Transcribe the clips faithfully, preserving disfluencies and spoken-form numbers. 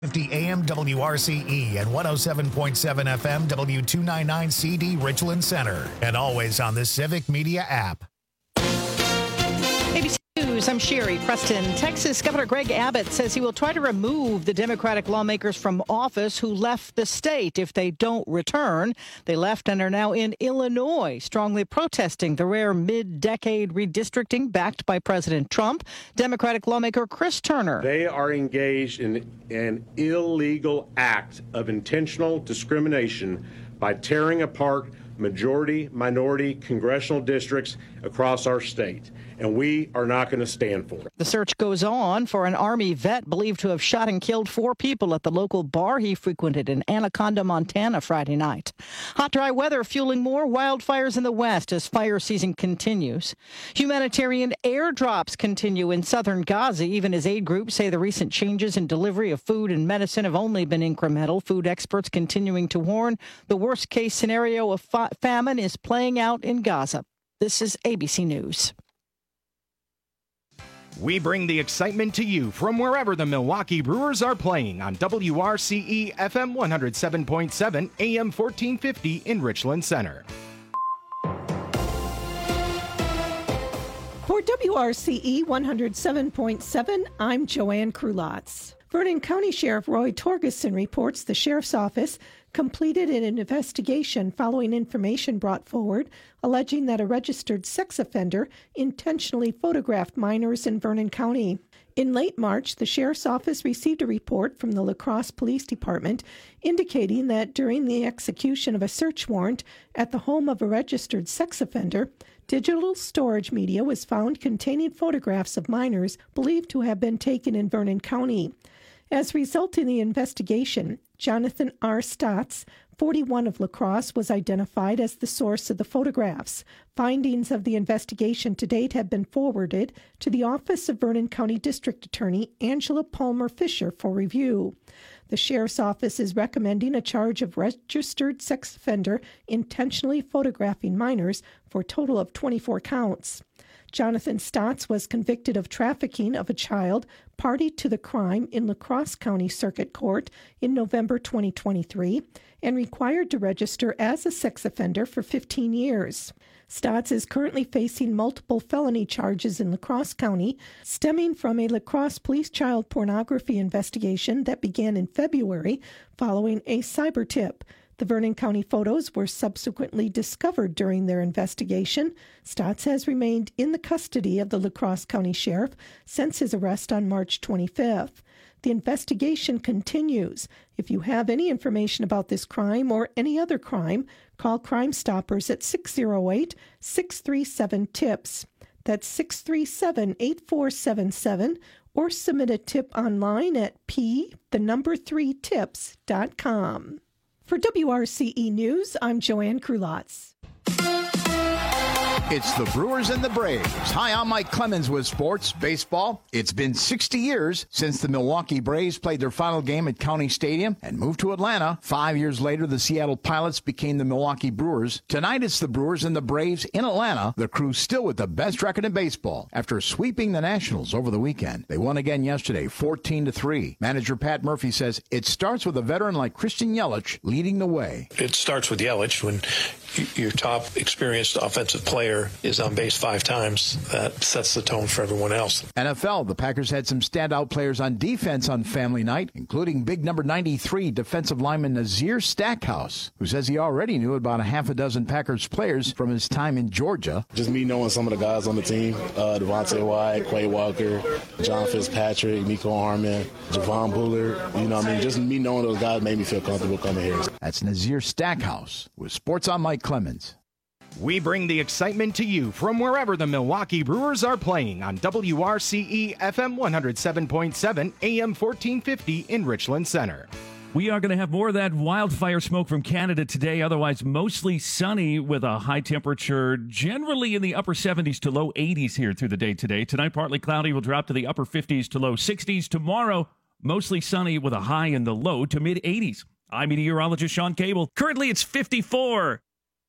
fifty A M W R C E and one oh seven point seven F M W two ninety-nine C D Richland Center. And always on the Civic Media app. A B C News, I'm Sherry Preston. Texas Governor Greg Abbott says he will try to remove the Democratic lawmakers from office who left the state if they don't return. They left and are now in Illinois, strongly protesting the rare mid-decade redistricting backed by President Trump. Democratic lawmaker Chris Turner. They are engaged in an illegal act of intentional discrimination by tearing apart majority, minority congressional districts across our state, and we are not going to stand for it. The search goes on for an Army vet believed to have shot and killed four people at the local bar he frequented in Anaconda, Montana, Friday night. Hot, dry weather fueling more wildfires in the West as fire season continues. Humanitarian airdrops continue in southern Gaza, even as aid groups say the recent changes in delivery of food and medicine have only been incremental. Food experts continuing to warn the worst-case scenario of fa- famine is playing out in Gaza. This is A B C News. We bring the excitement to you from wherever the Milwaukee Brewers are playing on W R C E F M one oh seven point seven, A M fourteen fifty in Richland Center. For W R C E one oh seven point seven, I'm Joanne Krulotz. Vernon County Sheriff Roy Torgeson reports the Sheriff's Office completed an investigation following information brought forward alleging that a registered sex offender intentionally photographed minors in Vernon County. In late March, the Sheriff's Office received a report from the La Crosse Police Department indicating that during the execution of a search warrant at the home of a registered sex offender, digital storage media was found containing photographs of minors believed to have been taken in Vernon County. As a result in the investigation, Jonathan R. Stotts, forty-one of La Crosse, was identified as the source of the photographs. Findings of the investigation to date have been forwarded to the Office of Vernon County District Attorney Angela Palmer Fisher for review. The Sheriff's Office is recommending a charge of registered sex offender intentionally photographing minors for a total of twenty-four counts. Jonathan Stotts was convicted of trafficking of a child party to the crime in La Crosse County Circuit Court in November twenty twenty-three and required to register as a sex offender for fifteen years. Stotts is currently facing multiple felony charges in La Crosse County stemming from a La Crosse police child pornography investigation that began in February following a cyber tip. The Vernon County photos were subsequently discovered during their investigation. Stotts has remained in the custody of the La Crosse County Sheriff since his arrest on March twenty-fifth. The investigation continues. If you have any information about this crime or any other crime, call Crime Stoppers at six oh eight, six three seven, TIPS. That's six three seven, eight four seven seven, or submit a tip online at p, the number three tips dot com. For W R C E News, I'm Joanne Krulotz. It's the Brewers and the Braves. Hi, I'm Mike Clemens with Sports Baseball. It's been sixty years since the Milwaukee Braves played their final game at County Stadium and moved to Atlanta. Five years later, the Seattle Pilots became the Milwaukee Brewers. Tonight, it's the Brewers and the Braves in Atlanta. The Crew still with the best record in baseball after sweeping the Nationals over the weekend. They won again yesterday, fourteen to three. Manager Pat Murphy says it starts with a veteran like Christian Yelich leading the way. It starts with Yelich. When your top experienced offensive player is on base five times, that sets the tone for everyone else. N F L, the Packers had some standout players on defense on family night, including big number ninety-three defensive lineman Nazir Stackhouse, who says he already knew about a half a dozen Packers players from his time in Georgia. Just me knowing some of the guys on the team, uh, Devontae White, Quay Walker, John Fitzpatrick, Mecole Hardman, Javon Bullard, you know what I mean? Just me knowing those guys made me feel comfortable coming here. That's Nazir Stackhouse with Sports on Mike Clemens. We bring the excitement to you from wherever the Milwaukee Brewers are playing on W R C E F M one oh seven point seven, A M fourteen fifty in Richland Center. We are going to have more of that wildfire smoke from Canada today, otherwise mostly sunny with a high temperature generally in the upper seventies to low eighties here through the day today. Tonight, partly cloudy, will drop to the upper fifties to low sixties. Tomorrow, mostly sunny with a high in the low to mid eighties. I'm meteorologist Sean Cable. Currently, it's fifty-four.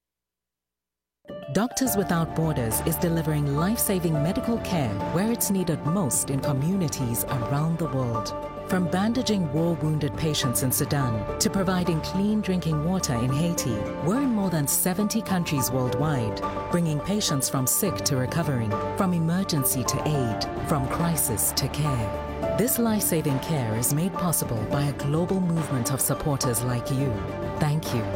Doctors Without Borders is delivering life-saving medical care where it's needed most in communities around the world. From bandaging war-wounded patients in Sudan to providing clean drinking water in Haiti, we're in more than seventy countries worldwide, bringing patients from sick to recovering, from emergency to aid, from crisis to care. This life-saving care is made possible by a global movement of supporters like you. Thank you.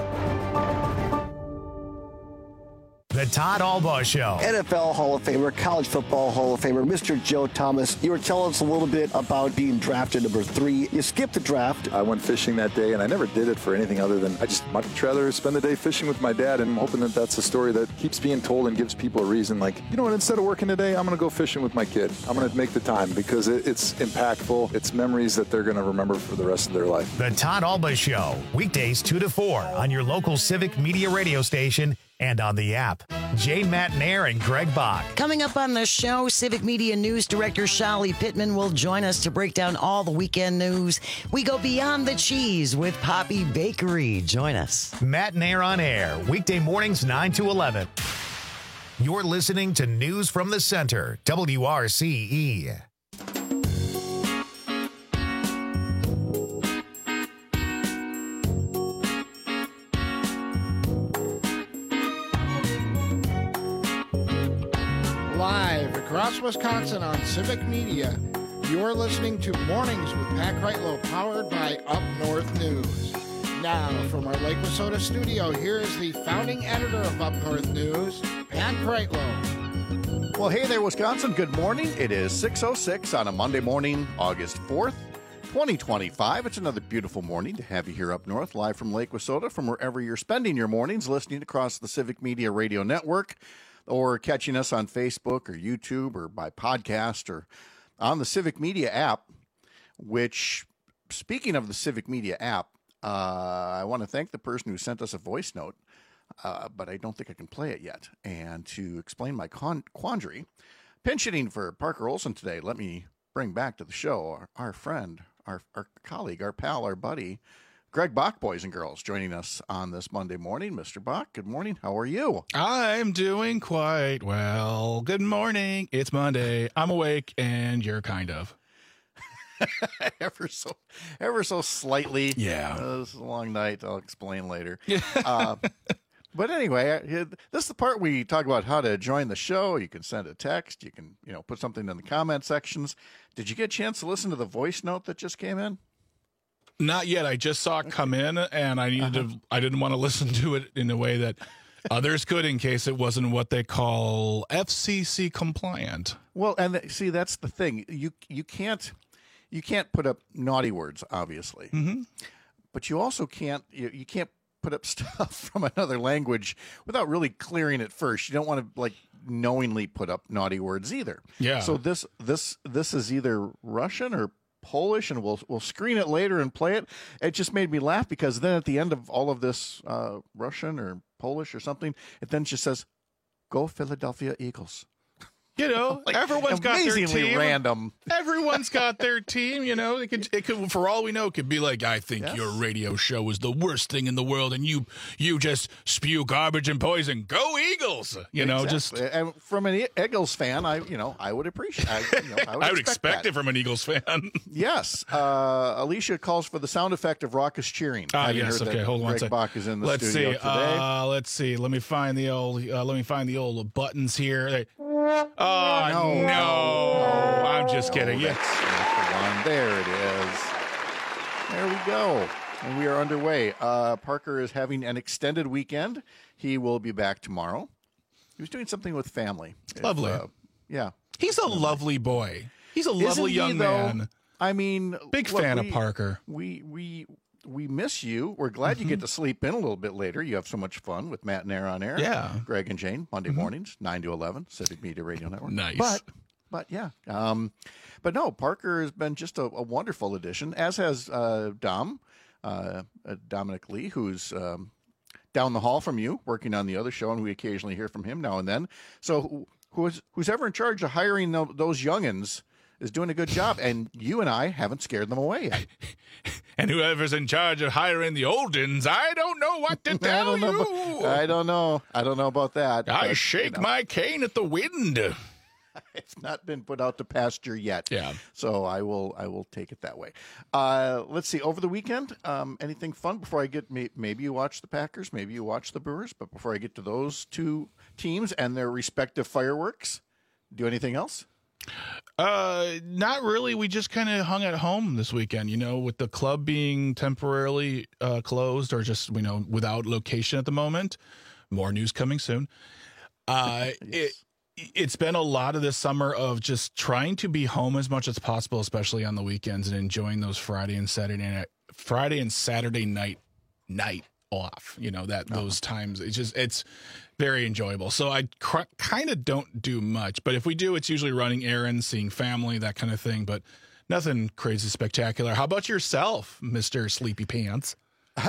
The Todd Albaugh Show. N F L Hall of Famer, College Football Hall of Famer, Mister Joe Thomas. You were telling us a little bit about being drafted number three. You skipped the draft. I went fishing that day, and I never did it for anything other than I just much rather spend the day fishing with my dad, and I'm hoping that that's a story that keeps being told and gives people a reason. Like, you know what, instead of working today, I'm going to go fishing with my kid. I'm going to make the time because it, it's impactful. It's memories that they're going to remember for the rest of their life. The Todd Albaugh Show, weekdays two to four on your local Civic Media radio station and on the app. Jane Matnair and Greg Bach. Coming up on the show, Civic Media News Director Shali Pittman will join us to break down all the weekend news. We go beyond the cheese with Poppy Bakery. Join us. Matnair on air, weekday mornings nine to eleven. You're listening to News from the Center, W R C E. Across Wisconsin on Civic Media, you're listening to Mornings with Pat Kreitlow, powered by Up North News. Now, from our Lake Wissota studio, here is the founding editor of Up North News, Pat Kreitlow. Well, hey there, Wisconsin. Good morning. It is six oh six on a Monday morning, August fourth, twenty twenty-five. It's another beautiful morning to have you here up north, live from Lake Wissota, from wherever you're spending your mornings, listening across the Civic Media Radio Network, or catching us on Facebook or YouTube or by podcast or on the Civic Media app, which, speaking of the Civic Media app, uh, I want to thank the person who sent us a voice note, uh, but I don't think I can play it yet. And to explain my con- quandary, pinch hitting for Parker Olson today, let me bring back to the show our, our friend, our, our colleague, our pal, our buddy, Greg Bach, boys and girls, joining us on this Monday morning. Mister Bach, good morning. How are you? I'm doing quite well. Good morning. It's Monday. I'm awake, and you're kind of. ever so ever so slightly. Yeah. Uh, this is a long night. I'll explain later. uh, but anyway, this is the part we talk about how to join the show. You can send a text. You can, you know, put something in the comment sections. Did you get a chance to listen to the voice note that just came in? Not yet. I just saw it come in, and I needed uh-huh. to. I didn't want to listen to it in a way that others could, in case it wasn't what they call F C C compliant. Well, and the, see, that's the thing. You you can't you can't put up naughty words, obviously, mm-hmm. but you also can't you, you can't put up stuff from another language without really clearing it first. You don't want to like knowingly put up naughty words either. Yeah. So this this this is either Russian or Polish, and we'll we'll screen it later and play it. It just made me laugh because then at the end of all of this uh, Russian or Polish or something, it then just says, "Go Philadelphia Eagles." You know, like, everyone's got their team. Random. Everyone's got their team. You know, it could, it could, for all we know, it could be like, I think yes. your radio show is the worst thing in the world, and you, you just spew garbage and poison. Go Eagles! You know, exactly. just and from an Eagles fan, I, you know, I would appreciate. I, you know, I would, I would expect, expect it from an Eagles fan. Yes, uh, Alicia calls for the sound effect of raucous cheering. Ah, yes. Okay, hold on. Greg Bach is in the let's studio see. today. Uh, let's see. Let me find the old. Uh, let me find the old buttons here. Oh no. No, no, I'm just no, kidding. Yes, yeah. the there it is. There we go. And we are underway. Uh, Parker is having an extended weekend. He will be back tomorrow. He was doing something with family. Lovely. If, uh, yeah. He's a lovely boy. He's a lovely Isn't young he, though? man. I mean, big look, fan we, of Parker. We we we miss you. We're glad mm-hmm. you get to sleep in a little bit later. You have so much fun with Matt and Air on Air. Yeah. Greg and Jane, Monday mm-hmm. mornings, nine to eleven, Civic Media Radio Network. Nice. But, but yeah. Um, but no, Parker has been just a, a wonderful addition, as has uh, Dom, uh, uh, Dominic Lee, who's um, down the hall from you, working on the other show, and we occasionally hear from him now and then. So who's, who's ever in charge of hiring the, those youngins is doing a good job, and you and I haven't scared them away yet. And whoever's in charge of hiring the oldens, I don't know what to tell I you. About, I don't know. I don't know about that. I but, shake you know. my cane at the wind. It's not been put out to pasture yet. Yeah. So I will I will take it that way. Uh, let's see. Over the weekend, um, anything fun before I get? May, maybe you watch the Packers, maybe you watch the Brewers, but before I get to those two teams and their respective fireworks, do anything else? Uh, not really. We just kind of hung at home this weekend, you know, with the club being temporarily uh, closed or just, you know, without location at the moment. More news coming soon. Uh, yes. it, It's been a lot of this summer of just trying to be home as much as possible, especially on the weekends, and enjoying those Friday and Saturday night, Friday and Saturday night night off. You know that oh. those times. It's just it's very enjoyable. So I cr- kind of don't do much, but if we do, it's usually running errands, seeing family, that kind of thing. But nothing crazy spectacular. How about yourself, Mister Sleepy Pants?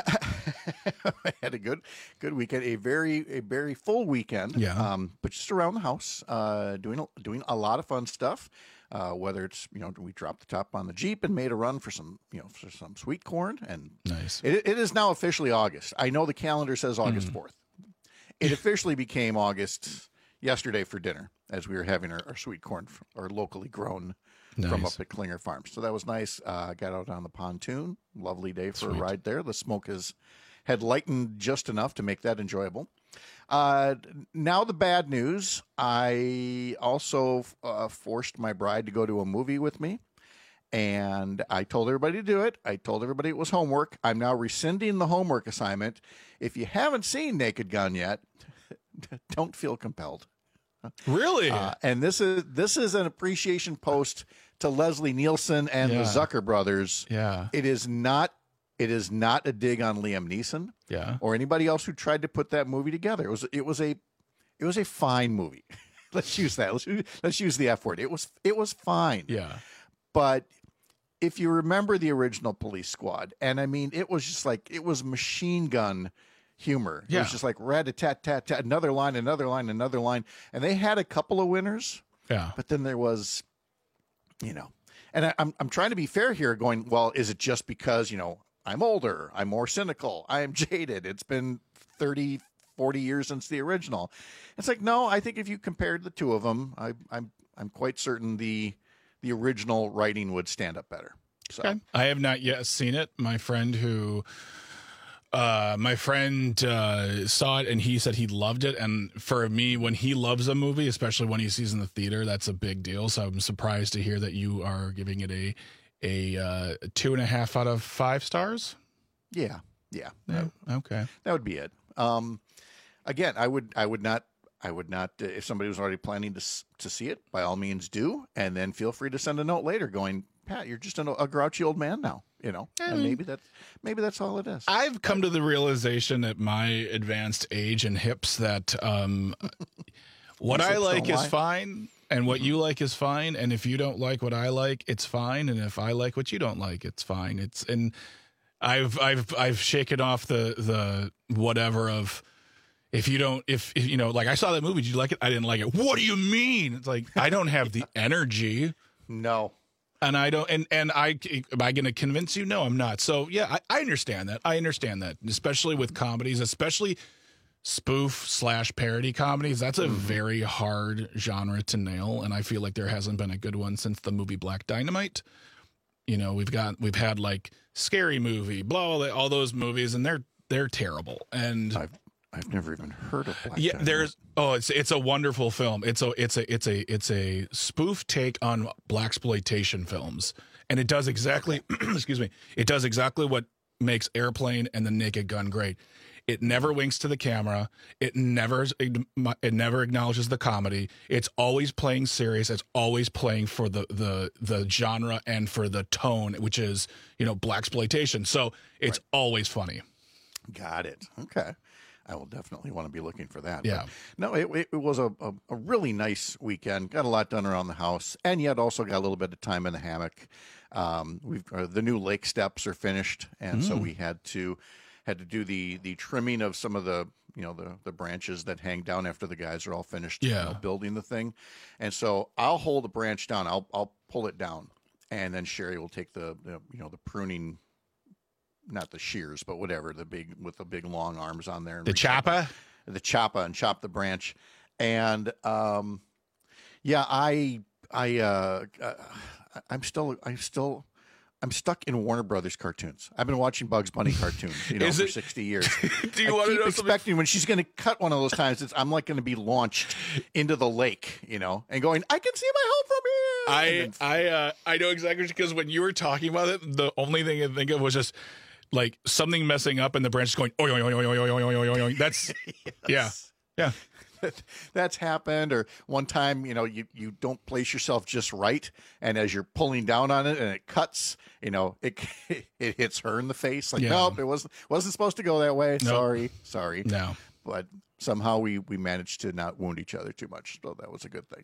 I had a good, good weekend. A very, a very full weekend. Yeah. Um, but just around the house, uh, doing a, doing a lot of fun stuff. Uh, whether it's you know we dropped the top on the Jeep and made a run for some you know for some sweet corn, and nice. It, it is now officially August. I know the calendar says August fourth. Mm. It officially became August yesterday for dinner as we were having our, our sweet corn, our locally grown. Nice. From up at Klinger Farms. So that was nice. Uh, got out on the pontoon. Lovely day for Sweet. a ride there. The smoke has had lightened just enough to make that enjoyable. Uh, now the bad news. I also uh, forced my bride to go to a movie with me. And I told everybody to do it. I told everybody it was homework. I'm now rescinding the homework assignment. If you haven't seen Naked Gun yet, don't feel compelled. Really? Uh, and this is this is an appreciation post to Leslie Nielsen and yeah. the Zucker brothers. Yeah. It is not it is not a dig on Liam Neeson yeah. or anybody else who tried to put that movie together. It was it was a it was a fine movie. Let's use that. Let's let's use the F word. It was it was fine. Yeah. But if you remember the original Police Squad, and I mean it was just like it was machine gun humor. Yeah. It was just like rat-a-tat-tat-tat, another line, another line, another line. And they had a couple of winners. Yeah. But then there was, you know, and I, I'm I'm trying to be fair here going, well, is it just because, you know, I'm older, I'm more cynical, I am jaded. It's been thirty, forty years since the original. It's like, no, I think if you compared the two of them, I, I'm I'm quite certain the the original writing would stand up better. So okay. I have not yet seen it. My friend who Uh, my friend uh, saw it and he said he loved it. And for me, when he loves a movie, especially when he sees in the theater, that's a big deal. So I'm surprised to hear that you are giving it a a uh, two and a half out of five stars. Yeah, yeah, yeah. Okay, that would be it. Um, again, I would I would not I would not uh, if somebody was already planning to to see it, by all means do, and then feel free to send a note later going, Pat, you're just a, a grouchy old man now. You know, mm. and maybe that maybe that's all it is. I've come to the realization at my advanced age and hips that um, what I like is fine, and what you like is fine, and if you don't like what I like, it's fine, and if I like what you don't like, it's fine. It's and I've I've I've shaken off the the whatever of if you don't if, if you know like I saw that movie, did you like it? I didn't like it. What do you mean? It's like I don't have the energy. No. And I don't, and, and I, am I going to convince you? No, I'm not. So yeah, I, I understand that. I understand that, especially with comedies, especially spoof slash parody comedies. That's a mm-hmm. very hard genre to nail. And I feel like there hasn't been a good one since the movie Black Dynamite. You know, we've got, we've had like Scary Movie, blah, blah, all those movies, and they're, they're terrible. And I've, I've never even heard of Black Yeah, Dynamite. there's oh, it's it's a wonderful film. It's a it's a it's a it's a spoof take on blaxploitation films, and it does exactly excuse me, it does exactly what makes Airplane and The Naked Gun great. It never winks to the camera. It never it never acknowledges the comedy. It's always playing serious. It's always playing for the the the genre and for the tone, which is, you know, blaxploitation. So it's right. always funny. Got it. Okay. I will definitely want to be looking for that. Yeah. But no, it, it was a, a, a really nice weekend. Got a lot done around the house, and yet also got a little bit of time in the hammock. Um, we've uh, the new lake steps are finished, and mm. so we had to had to do the the trimming of some of the you know the the branches that hang down after the guys are all finished yeah. you know, building the thing. And so I'll hold a branch down. I'll I'll pull it down, and then Sherry will take the, the you know the pruning. Not the shears, but whatever, the big, with the big long arms on there. The chopper? The chopper and chop the branch. And, um, Yeah, I, I, uh, uh, I'm still, I'm still, I'm stuck in Warner Brothers cartoons. I've been watching Bugs Bunny cartoons, you know, Is for it- sixty years. Do you I want to keep know expecting something? when she's going to cut one of those times, it's, I'm like going to be launched into the lake, you know, and going, I can see my home from here. I And then- I uh, I know exactly because when you were talking about it, the only thing I think of was just like something messing up and the branch is going, oy, oy, oy, oy, oy, oy, oy, oy, oy, oy. That's yeah, yeah. That's happened. Or one time, you know, you, you don't place yourself just right, and as you're pulling down on it and it cuts, you know, it it hits her in the face. Like, Yeah. nope, it wasn't wasn't supposed to go that way. Nope. Sorry, sorry. No. But somehow we we managed to not wound each other too much, so that was a good thing.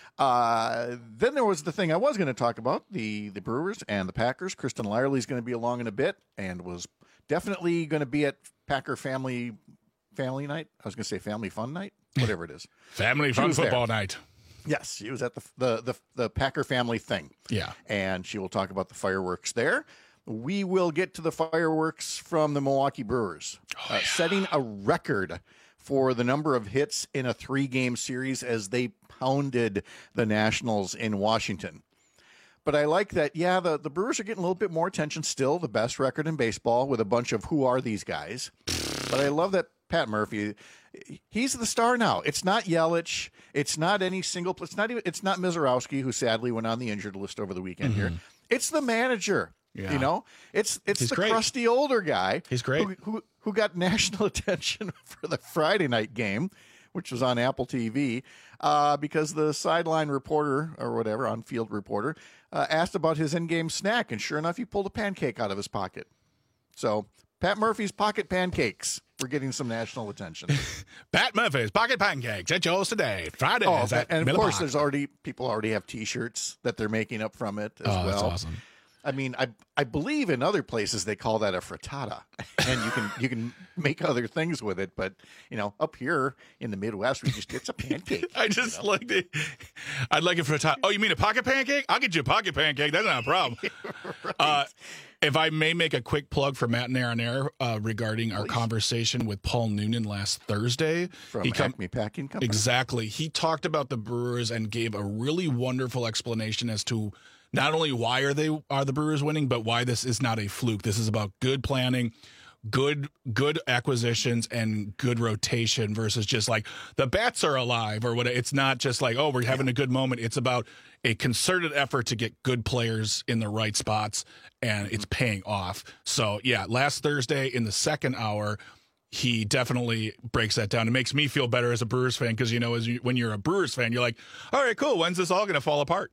Uh, then there was the thing I was going to talk about, the the Brewers and the Packers. Kristen Lyerly's going to be along in a bit, and was definitely going to be at Packer family family night. I was going to say family fun night, whatever it is. Family She fun was there. football night. Yes, she was at the, the the the Packer family thing. Yeah. And she will talk about the fireworks there. We will get to the fireworks from the Milwaukee Brewers, uh, setting a record for the number of hits in a three-game series as they pounded the Nationals in Washington. But I like that, yeah, the, the Brewers are getting a little bit more attention still, the best record in baseball with a bunch of who are these guys. But I love that Pat Murphy, he's the star now. It's not Yelich. It's not any single, it's not even, it's not Mizorowski, who sadly went on the injured list over the weekend here. It's the manager. Yeah. You know, it's it's He's the great. crusty older guy. He's great. Who, who who got national attention for the Friday night game, which was on Apple T V, uh, because the sideline reporter or whatever, on-field reporter, uh, asked about his in-game snack, and sure enough, he pulled a pancake out of his pocket. So Pat Murphy's pocket pancakes were getting some national attention. Pat Murphy's pocket pancakes at yours today. Fridays Oh, at and of Miller course, Park. there's already people already have T-shirts that they're making up from it as Oh, well. that's awesome. I mean, I I believe in other places they call that a frittata, and you can you can make other things with it. But you know, up here in the Midwest, we just it's a pancake. I just like it. I'd like it for a time. Oh, you mean a pocket pancake? I'll get you a pocket pancake. That's not a problem. Right. Uh, if I may make a quick plug for Matt and Aaron Air uh, regarding our conversation with Paul Noonan last Thursday. From He come- Acme Packing Company. Exactly. He talked about the Brewers and gave a really wonderful explanation as to not only why are they are the Brewers winning, but why this is not a fluke. This is about good planning, good good acquisitions, and good rotation versus just like the bats are alive or what. It's not just like, oh, we're having a good moment. It's about a concerted effort to get good players in the right spots, and it's paying off. So yeah, last Thursday in the second hour, he definitely breaks that down. It makes me feel better as a Brewers fan because, you know, as you, when you're a Brewers fan, you're like, all right, cool. When's this all going to fall apart?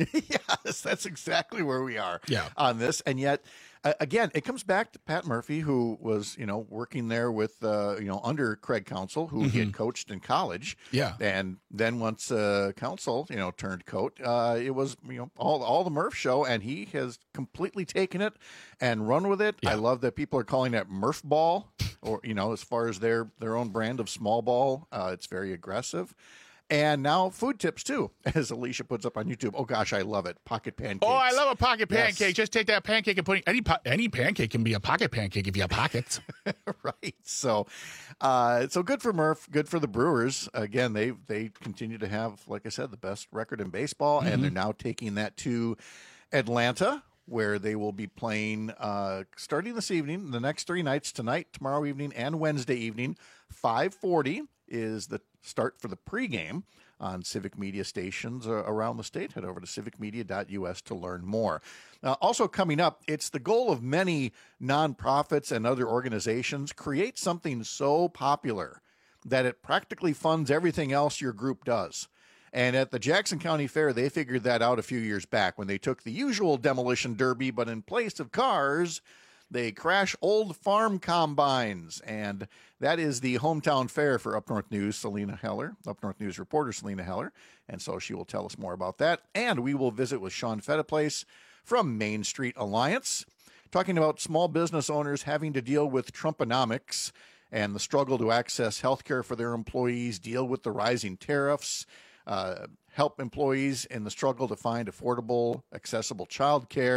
Yes, that's exactly where we are Yeah. on this. And yet, uh, again, it comes back to Pat Murphy, who was, you know, working there with, uh, you know, under Craig Counsell, who he had coached in college. Yeah. And then once uh, Counsell, you know, turned coat, uh, it was, you know, all, all the Murph show, and he has completely taken it and run with it. I love that people are calling that Murph ball, or, you know, as far as their, their own brand of small ball, uh, it's very aggressive. And now food tips, too, as Alicia puts up on YouTube. Oh, gosh, I love it. Pocket pancakes. Oh, I love a pocket Yes. pancake. Just take that pancake and put it, any po- any pancake can be a pocket pancake if you have pockets. Right. So, uh, so good for Murph. Good for the Brewers. Again, they they continue to have, like I said, the best record in baseball, and they're now taking that to Atlanta, where they will be playing uh, starting this evening, the next three nights, tonight, tomorrow evening, and Wednesday evening. five forty is the start for the pregame on Civic Media stations uh, around the state. Head over to civic media dot U S to learn more. Uh, also coming up, it's the goal of many nonprofits and other organizations, create something so popular that it practically funds everything else your group does. And at the Jackson County Fair, they figured that out a few years back when they took the usual demolition derby, but in place of cars, they crash old farm combines. And that is the hometown fair for Up North News, Selena Heller, Up North News reporter Selena Heller. And so she will tell us more about that. And we will visit with Sean Fettiplace from Main Street Alliance, talking about small business owners having to deal with Trumponomics and the struggle to access health care for their employees, deal with the rising tariffs, uh, help employees in the struggle to find affordable, accessible child care,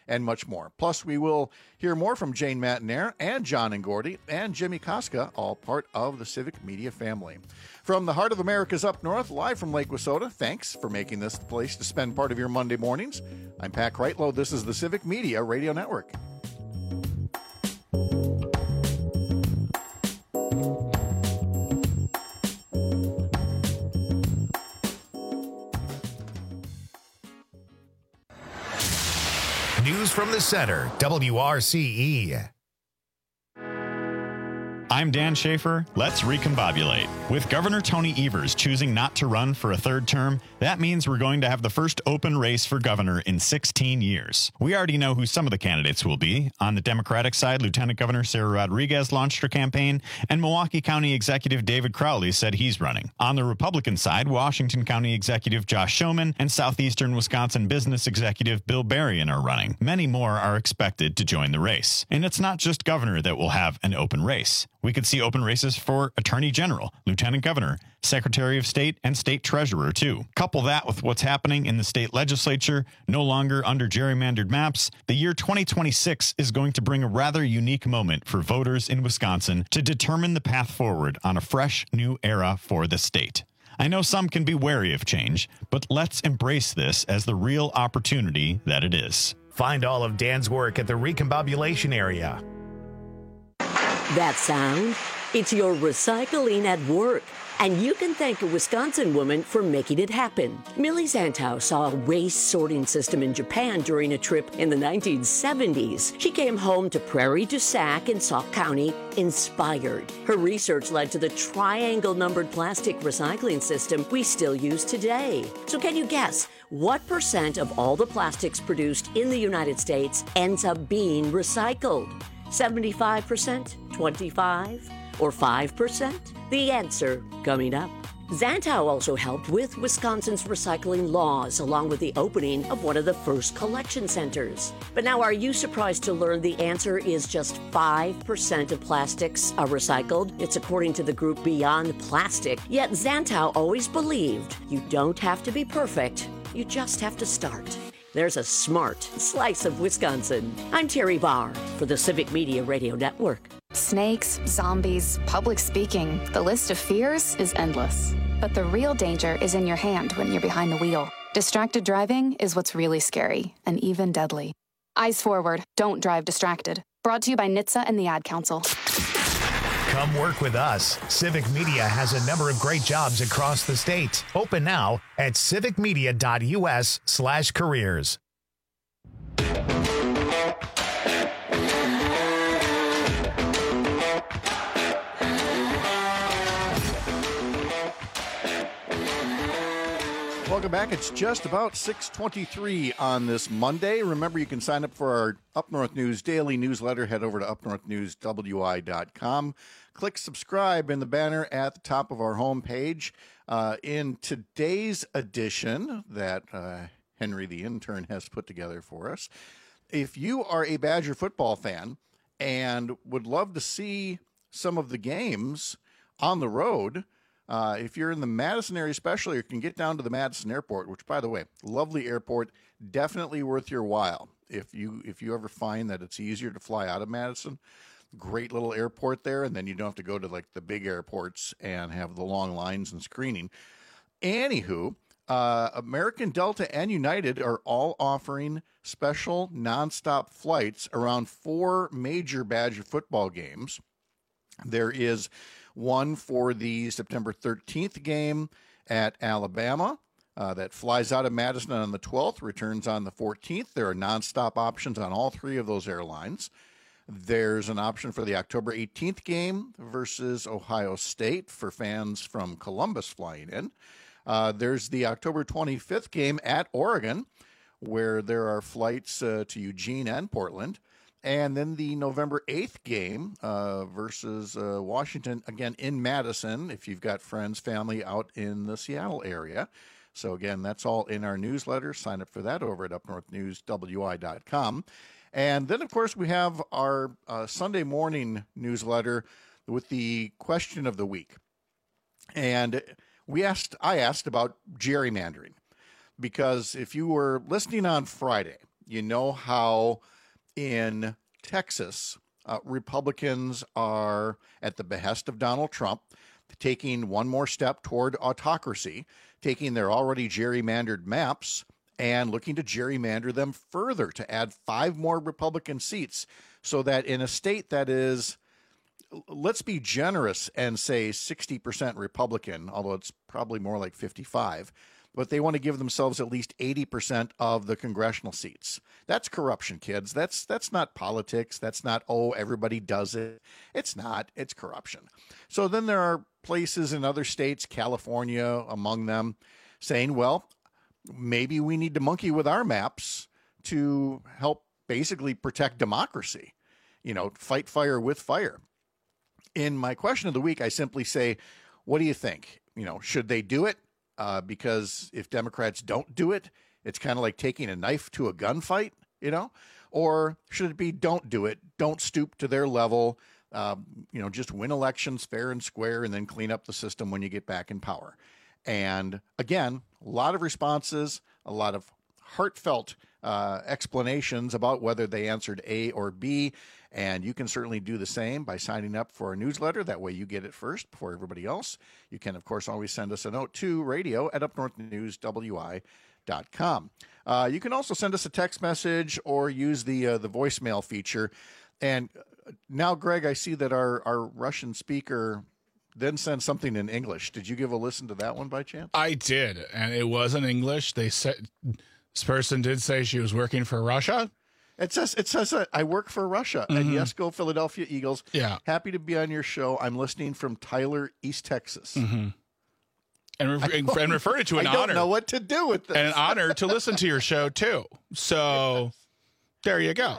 and much more. Plus, we will hear more from Jane Matinaire and John and Gordy and Jimmy Koska, all part of the Civic Media family. From the heart of America's Up North, live from Lake Wissota, thanks for making this the place to spend part of your Monday mornings. I'm Pat Kreitlow. This is the Civic Media Radio Network. News from the center, W R C E. I'm Dan Schaefer. Let's recombobulate. With Governor Tony Evers choosing not to run for a third term, that means we're going to have the first open race for governor in sixteen years. We already know who some of the candidates will be. On the Democratic side, Lieutenant Governor Sarah Rodriguez launched her campaign, and Milwaukee County Executive David Crowley said he's running. On the Republican side, Washington County Executive Josh Schoeman and Southeastern Wisconsin Business Executive Bill Berrien are running. Many more are expected to join the race. And it's not just governor that will have an open race. We could see open races for Attorney General, Lieutenant Governor, Secretary of State, and State Treasurer, too. Couple that with what's happening in the state legislature, no longer under gerrymandered maps, the year twenty twenty-six is going to bring a rather unique moment for voters in Wisconsin to determine the path forward on a fresh new era for the state. I know some can be wary of change, but let's embrace this as the real opportunity that it is. Find all of Dan's work at the Recombobulation area. That sound? It's your recycling at work. And you can thank a Wisconsin woman for making it happen. Millie Zantow saw a waste sorting system in Japan during a trip in the nineteen seventies. She came home to Prairie du Sac in Sauk County inspired. Her research led to the triangle-numbered plastic recycling system we still use today. So can you guess what percent of all the plastics produced in the United States ends up being recycled? seventy-five percent, twenty-five, or five percent? The answer coming up. Zantow also helped with Wisconsin's recycling laws, along with the opening of one of the first collection centers. But now, are you surprised to learn the answer is just five percent of plastics are recycled? It's according to the group Beyond Plastic. Yet Zantow always believed you don't have to be perfect, you just have to start. There's a smart slice of Wisconsin. I'm Terry Barr for the Civic Media Radio Network. Snakes, zombies, public speaking. The list of fears is endless. But the real danger is in your hand when you're behind the wheel. Distracted driving is what's really scary and even deadly. Eyes forward. Don't drive distracted. Brought to you by N H T S A and the Ad Council. Come work with us. Civic Media has a number of great jobs across the state. Open now at civicmedia.us slash careers. Welcome back. It's just about six twenty-three on this Monday. Remember, you can sign up for our Up North News daily newsletter. Head over to up north news w i dot com. Click subscribe in the banner at the top of our homepage. Uh, in today's edition that uh, Henry the intern has put together for us, if you are a Badger football fan and would love to see some of the games on the road, Uh, if you're in the Madison area especially, you can get down to the Madison Airport, which, by the way, lovely airport, definitely worth your while. If you if you ever find that it's easier to fly out of Madison, great little airport there, and then you don't have to go to like the big airports and have the long lines and screening. Anywho, uh, American Delta and United are all offering special nonstop flights around four major Badger football games. There is one for the September thirteenth game at Alabama uh, that flies out of Madison on the twelfth, returns on the fourteenth. There are nonstop options on all three of those airlines. There's an option for the October eighteenth game versus Ohio State for fans from Columbus flying in. Uh, there's the October twenty-fifth game at Oregon, where there are flights uh, to Eugene and Portland. And then the November eighth game uh, versus uh, Washington, again, in Madison, if you've got friends, family out in the Seattle area. So, again, that's all in our newsletter. Sign up for that over at up north news w i dot com. And then, of course, we have our uh, Sunday morning newsletter with the question of the week. And we asked, I asked about gerrymandering, because if you were listening on Friday, You know how in Texas, uh, Republicans are, at the behest of Donald Trump, taking one more step toward autocracy, taking their already gerrymandered maps and looking to gerrymander them further to add five more Republican seats so that in a state that is, let's be generous and say sixty percent Republican, although it's probably more like fifty-five, but they want to give themselves at least eighty percent of the congressional seats. That's corruption, kids. That's that's not politics. That's not, oh, everybody does it. It's not. It's corruption. So then there are places in other states, California among them, saying, well, maybe we need to monkey with our maps to help basically protect democracy, you know, fight fire with fire. In my question of the week, I simply say, what do you think? You know, should they do it? Uh, because if Democrats don't do it, it's kind of like taking a knife to a gunfight, you know? Or should it be don't do it, don't stoop to their level, um, you know, just win elections fair and square and then clean up the system when you get back in power? And again, a lot of responses, a lot of heartfelt uh, explanations about whether they answered A or B. And you can certainly do the same by signing up for our newsletter. That way you get it first before everybody else. You can, of course, always send us a note to radio at up north news w i dot com. Uh, you can also send us a text message or use the uh, the voicemail feature. And now, Greg, I see that our, our Russian speaker then sent something in English. Did you give a listen to that one by chance? I did, and it was in English. They said this person did say she was working for Russia. It says, it says uh, I work for Russia. Mm-hmm. And yes, go Philadelphia Eagles. Yeah. Happy to be on your show. I'm listening from Tyler, East Texas. Mm-hmm. And, re- and referred it to an I honor. I don't know what to do with this. And an honor to listen to your show, too. So there you go.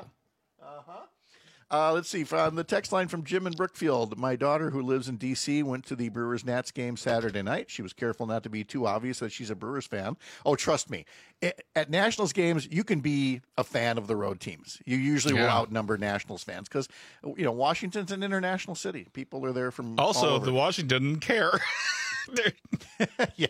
Uh, let's see, from the text line from Jim in Brookfield. My daughter, who lives in D C, went to the Brewers-Nats game Saturday night. She was careful not to be too obvious that she's a Brewers fan. Oh, trust me. At Nationals games, you can be a fan of the road teams. You usually yeah. will outnumber Nationals fans because, you know, Washington's an international city. People are there from Also, all over. the Washington didn't care. yeah.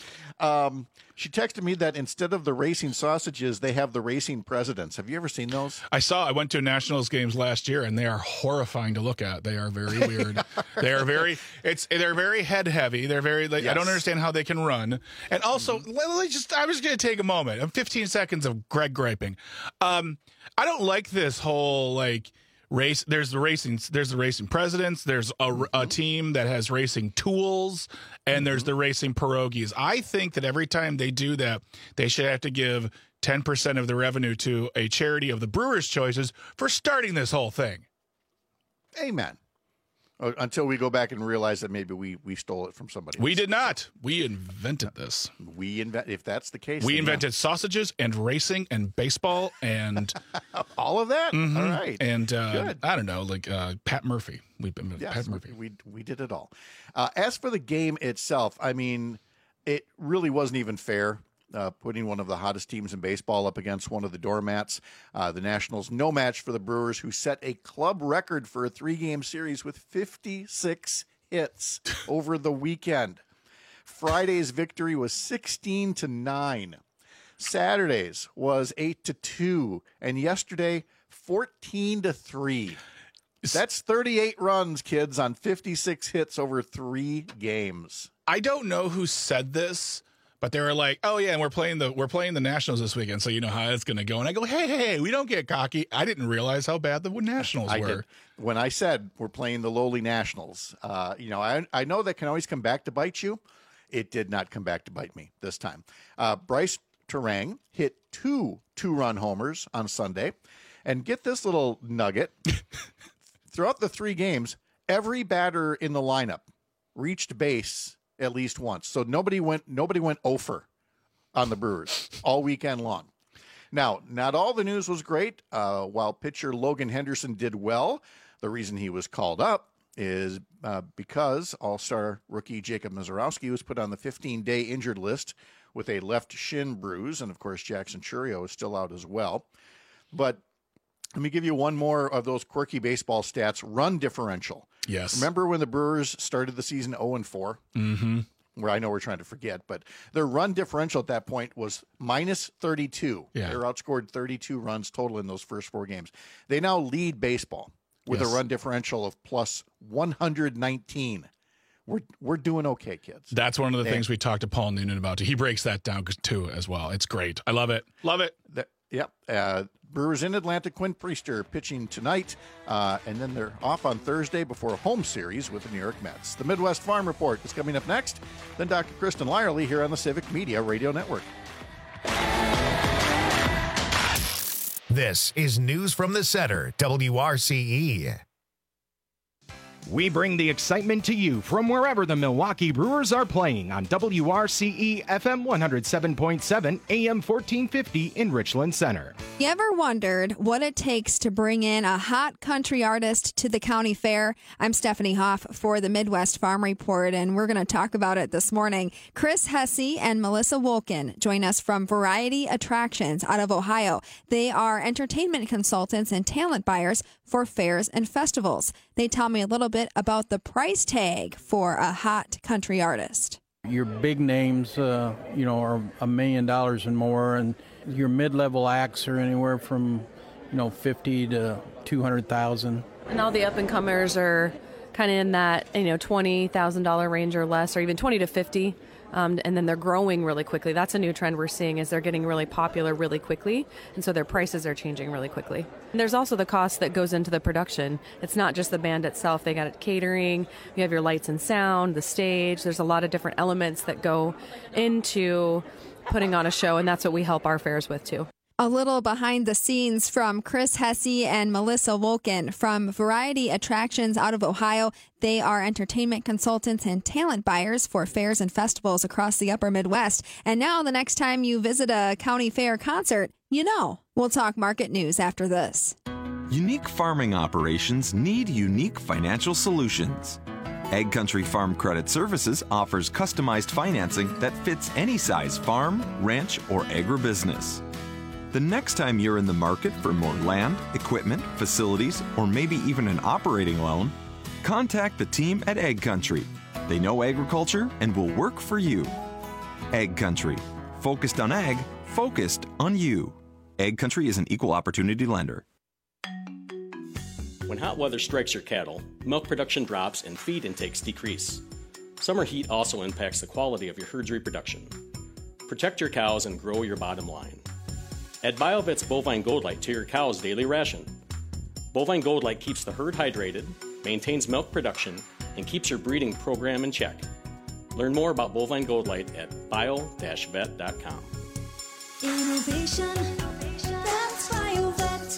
Um, she texted me that instead of the racing sausages, they have the racing presidents. Have you ever seen those? I saw. I went to Nationals games last year, and they are horrifying to look at. They are very weird. They are very. It's. They're very head heavy. They're very. Like, yes. I don't understand how they can run. And also, mm-hmm. let, let just. I was going to take a moment. fifteen seconds of Greg griping. Um, I don't like this whole like. Race. There's the racing. There's the racing presidents. There's a, mm-hmm. a team that has racing tools, and mm-hmm. there's the racing pierogies. I think that every time they do that, they should have to give ten percent of the revenue to a charity of the Brewers' choices for starting this whole thing. Amen. Until we go back and realize that maybe we, we stole it from somebody else. We did not. We invented this. We invent. If that's the case, we invented yeah. sausages and racing and baseball and all of that. Mm-hmm. All right, and uh, I don't know, like uh, Pat Murphy. We've been yes, Pat Murphy. We we did it all. Uh, as for the game itself, I mean, it really wasn't even fair. Uh, putting one of the hottest teams in baseball up against one of the doormats. Uh, the Nationals, no match for the Brewers, who set a club record for a three-game series with fifty-six hits over the weekend. Friday's victory was sixteen to nine. Saturday's was eight to two. And yesterday, fourteen to three. That's thirty-eight runs, kids, on fifty-six hits over three games. I don't know who said this, but they were like, "Oh yeah, and we're playing the we're playing the Nationals this weekend, so you know how it's going to go." And I go, "Hey, hey, hey, we don't get cocky." I didn't realize how bad the Nationals I were. Did. When I said we're playing the lowly Nationals, uh, you know, I I know that can always come back to bite you. It did not come back to bite me this time. Uh, Bryce Terang hit two two-run homers on Sunday, and get this little nugget: throughout the three games, every batter in the lineup reached base at least once. So nobody went nobody went over on the Brewers all weekend long. Now, not all the news was great. Uh, while pitcher Logan Henderson did well, the reason he was called up is uh, because all-star rookie Jacob Misiorowski was put on the fifteen-day injured list with a left shin bruise, and of course Jackson Chourio is still out as well. But let me give you one more of those quirky baseball stats. Run differential. Yes. Remember when the Brewers started the season oh and four? Mm-hmm. where I know we're trying to forget, but their run differential at that point was minus thirty-two. Yeah. They were outscored thirty-two runs total in those first four games. They now lead baseball with yes. a run differential of plus one hundred nineteen. We're we're doing okay, kids. That's one of the and, things we talked to Paul Noonan about. He breaks that down too as well. It's great. I love it. Love it. The, yep. Uh, Brewers in Atlanta. Quinn Priester pitching tonight, uh, and then they're off on Thursday before a home series with the New York Mets. The Midwest Farm Report is coming up next. Then Doctor Kristen Lyerly here on the Civic Media Radio Network. This is News from the Center, W R C E. We bring the excitement to you from wherever the Milwaukee Brewers are playing on W R C E F M one oh seven point seven, A M fourteen fifty in Richland Center. You ever wondered what it takes to bring in a hot country artist to the county fair? I'm Stephanie Hoff for the Midwest Farm Report, and we're going to talk about it this morning. Chris Hesse and Melissa Wolkin join us from Variety Attractions out of Ohio. They are entertainment consultants and talent buyers for fairs and festivals. They tell me a little bit about the price tag for a hot country artist. Your big names, uh, you know, are a million dollars and more, and your mid-level acts are anywhere from, you know, fifty to two hundred thousand. And all the up-and-comers are kind of in that, you know, twenty thousand dollars range or less, or even twenty to fifty. Um, and then they're growing really quickly. That's a new trend we're seeing, is they're getting really popular really quickly, and so their prices are changing really quickly. And there's also the cost that goes into the production. It's not just the band itself. They got catering, you have your lights and sound, the stage. There's a lot of different elements that go into putting on a show, and that's what we help our fairs with too. A little behind the scenes from Chris Hesse and Melissa Wolkin from Variety Attractions out of Ohio. They are entertainment consultants and talent buyers for fairs and festivals across the upper Midwest. And now the next time you visit a county fair concert, you know. We'll talk market news after this. Unique farming operations need unique financial solutions. Egg Country Farm Credit Services offers customized financing that fits any size farm, ranch, or agribusiness. The next time you're in the market for more land, equipment, facilities, or maybe even an operating loan, contact the team at Egg Country. They know agriculture and will work for you. Egg Country. Focused on ag, focused on you. Egg Country is an equal opportunity lender. When hot weather strikes your cattle, milk production drops and feed intakes decrease. Summer heat also impacts the quality of your herd's reproduction. Protect your cows and grow your bottom line. Add BioVet's Bovine Gold Light to your cow's daily ration. Bovine Gold Light keeps the herd hydrated, maintains milk production, and keeps your breeding program in check. Learn more about Bovine Gold Light at bio dash vet dot com. Innovation, that's BioVet.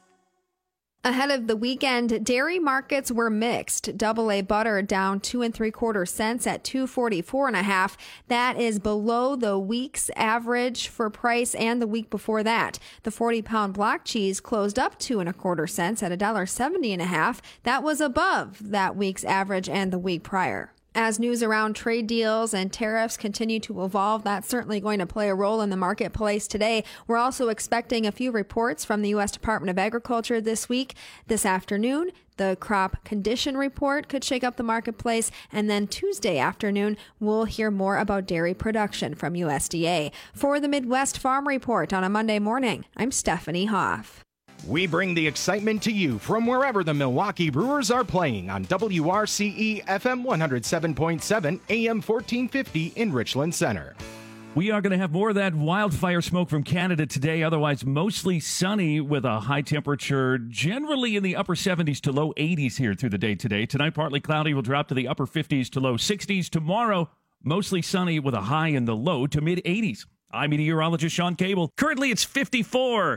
Ahead of the weekend, dairy markets were mixed. Double A butter down two and three quarter cents at two forty-four and a half. That is below the week's average for price and the week before that. The forty pound block cheese closed up two and a quarter cents at a dollar seventy and a half. That was above that week's average and the week prior. As news around trade deals and tariffs continue to evolve, that's certainly going to play a role in the marketplace today. We're also expecting a few reports from the U S Department of Agriculture this week. This afternoon, the crop condition report could shake up the marketplace. And then Tuesday afternoon, we'll hear more about dairy production from U S D A. For the Midwest Farm Report on a Monday morning, I'm Stephanie Hoff. We bring the excitement to you from wherever the Milwaukee Brewers are playing on W R C E F M one oh seven point seven, A M fourteen fifty in Richland Center. We are going to have more of that wildfire smoke from Canada today, otherwise mostly sunny with a high temperature generally in the upper seventies to low eighties here through the day today. Tonight, partly cloudy, will drop to the upper fifties to low sixties. Tomorrow, mostly sunny with a high in the low to mid eighties. I'm meteorologist Sean Cable. Currently, it's fifty-four.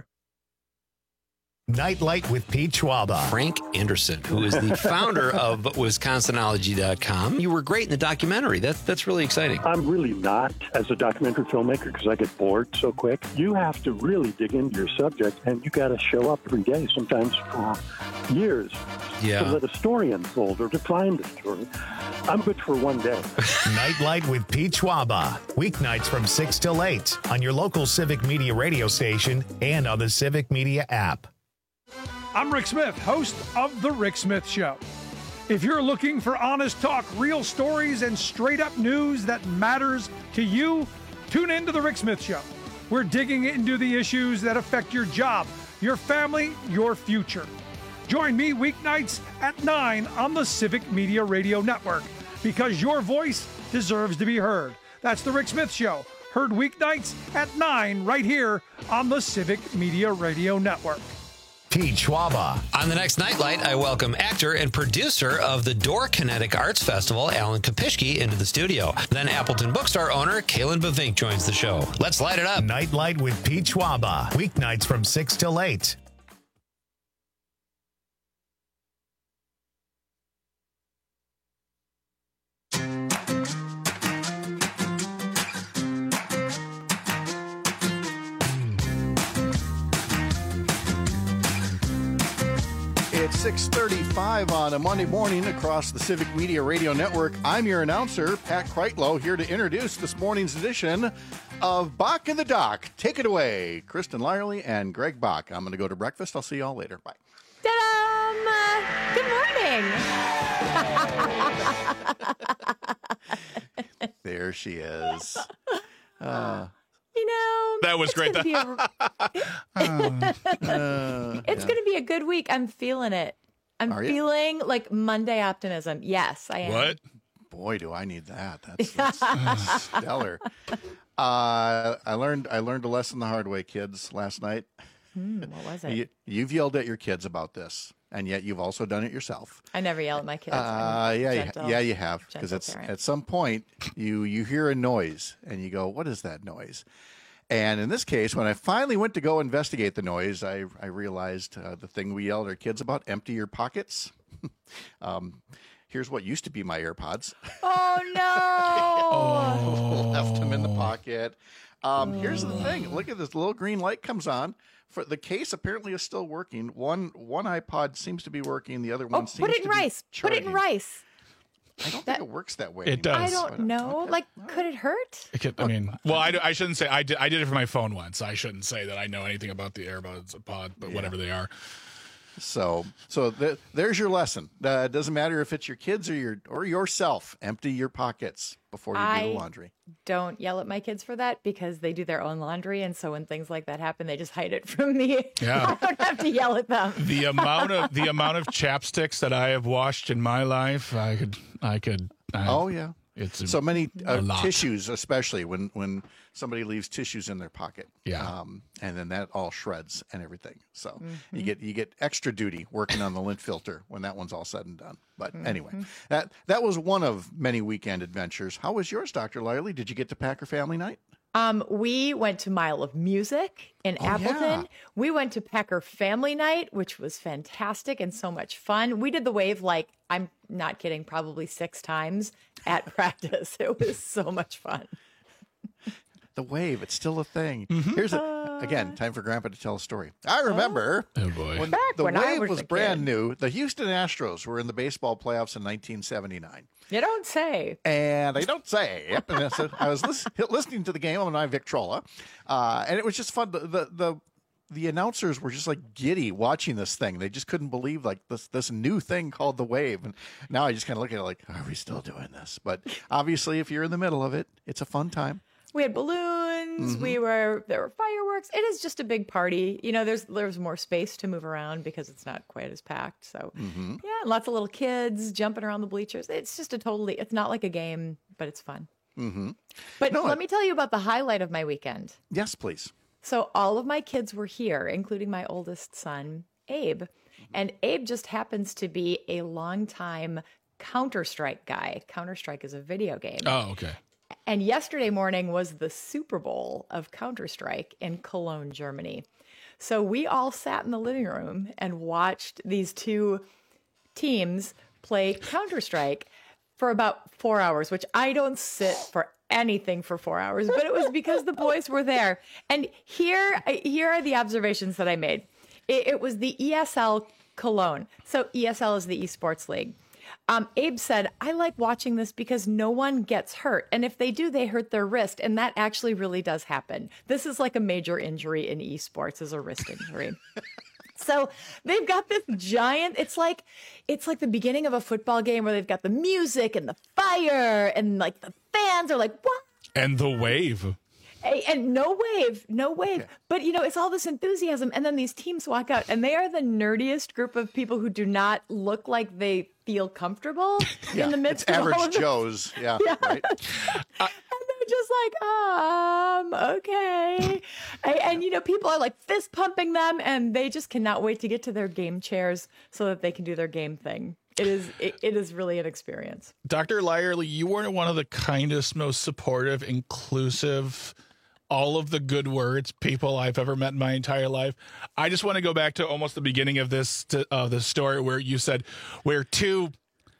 Nightlight with Pete Schwaba. Frank Anderson, who is the founder of Wisconsinology dot com. You were great in the documentary. That's that's really exciting. I'm really not as a documentary filmmaker because I get bored so quick. You have to really dig into your subject, and you got to show up every day, sometimes for years, yeah. to let a story unfold or to find a story. I'm good for one day. Nightlight with Pete Schwaba. Weeknights from six till eight on your local Civic Media radio station and on the Civic Media app. I'm Rick Smith, host of The Rick Smith Show. If you're looking for honest talk, real stories, and straight-up news that matters to you, tune in to The Rick Smith Show. We're digging into the issues that affect your job, your family, your future. Join me weeknights at nine on the Civic Media Radio Network, because your voice deserves to be heard. That's The Rick Smith Show, heard weeknights at nine right here on the Civic Media Radio Network. Pete Schwaba. On the next Nightlight, I welcome actor and producer of the Door Kinetic Arts Festival, Alan Kopishki, into the studio. Then Appleton Bookstore owner Kalen Bavink joins the show. Let's light it up. Nightlight with Pete Schwaba. Weeknights from six till eight. It's six thirty-five on a Monday morning across the Civic Media Radio Network. I'm your announcer, Pat Kreitlow, here to introduce this morning's edition of Bach in the Dock. Take it away, Kristen Lyerly and Greg Bach. I'm going to go to breakfast. I'll see you all later. Bye. Ta-da! Good morning. There she is. Uh, you know, that was great. Gonna be a, uh, it's yeah. going to be a good week. I'm feeling it. I'm Are you? feeling like Monday optimism. Yes, I am. What? Boy, do I need that. That's, that's stellar. Uh, I learned I learned a lesson the hard way, kids, last night. Hmm, what was it? You, you've yelled at your kids about this, and yet you've also done it yourself. I never yell at my kids. Uh, yeah, gentle, you, yeah, you have, because it's parent. at some point you you hear a noise and you go, "What is that noise?" And in this case, when I finally went to go investigate the noise, I I realized uh, the thing we yelled at our kids about: empty your pockets. um, here's what used to be my AirPods. Oh no! Left them in the pocket. Um, here's the thing: look at this little green light comes on. For the case apparently is still working. One one iPod seems to be working. The other one Oh, seems put it to in be rice. Put it in charging. rice. I don't That- think it works that way. It anymore. does. I don't know. Like, could it hurt? It could, I mean, well, I, I shouldn't say I did. I did it for my phone once. I shouldn't say that I know anything about the AirPods Pod, but Yeah. whatever they are. So, so th- there's your lesson. Uh, it doesn't matter if it's your kids or your or yourself. Empty your pockets before you do I the laundry. don't yell at my kids for that because they do their own laundry, and so when things like that happen, they just hide it from me. Yeah. I don't have to yell at them. The amount of the amount of chapsticks that I have washed in my life, I could, I could. I, Oh yeah. it's a, So many a uh, lot. tissues, especially when when somebody leaves tissues in their pocket. Yeah. Um, and then that all shreds and everything. So Mm-hmm. you get you get extra duty working on the lint filter when that one's all said and done. But Mm-hmm. anyway, that that was one of many weekend adventures. How was yours, Doctor Lyerly? Did you get to Packer family night? Um, we went to Mile of Music in Oh, Appleton. yeah. We went to Packer Family Night, which was fantastic and so much fun. We did the wave like, I'm not kidding, probably six times at practice. It was so much fun. The wave, it's still a thing. Mm-hmm. Here's a again, time for Grandpa to tell a story. I remember Oh boy. when Back the when I wave was was a brand kid. new. The Houston Astros were in the baseball playoffs in nineteen seventy-nine. You don't say. And I don't say. Yep. And I, said, I was lis- listening to the game on my Victrola, uh, and it was just fun. The, the the the announcers were just like giddy watching this thing. They just couldn't believe like this this new thing called the wave. And now I just kind of look at it like, are we still doing this? But obviously, if you're in the middle of it, it's a fun time. We had balloons. Mhm. We were there were fireworks. It is just a big party. You know, there's there's more space to move around because it's not quite as packed. So Mm-hmm. yeah, lots of little kids jumping around the bleachers. It's just a totally. It's not like a game, but it's fun. Mm-hmm. But No, let it- me tell you about the highlight of my weekend. Yes, please. So all of my kids were here, including my oldest son, Abe. And Abe just happens to be a longtime Counter-Strike guy. Counter-Strike is a video game. Oh, okay. And yesterday morning was the Super Bowl of Counter-Strike in Cologne, Germany. So we all sat in the living room and watched these two teams play Counter-Strike for about four hours, which I don't sit for anything for four hours, but it was because the boys were there. And here, here are the observations that I made. It, it was the E S L Cologne. So E S L is the Esports League. Um, Abe said, I like watching this because no one gets hurt. And if they do, they hurt their wrist. And that actually really does happen. This is like a major injury in esports is a wrist injury. So they've got this giant, it's like it's like the beginning of a football game where they've got the music and the fire and like the fans are like, what? And the wave. And, and no wave, no wave. Okay. But, you know, it's all this enthusiasm. And then these teams walk out and they are the nerdiest group of people who do not look like they feel comfortable yeah, in the midst it's of average all of this. Joes. Yeah, yeah. right. Uh, just like, um, okay. and, and, you know, people are like fist pumping them and they just cannot wait to get to their game chairs so that they can do their game thing. It is, it, it is really an experience. Doctor Lyerly, you were one of the kindest, most supportive, inclusive, all of the good words people I've ever met in my entire life. I just want to go back to almost the beginning of this, to, uh, the story where you said we're two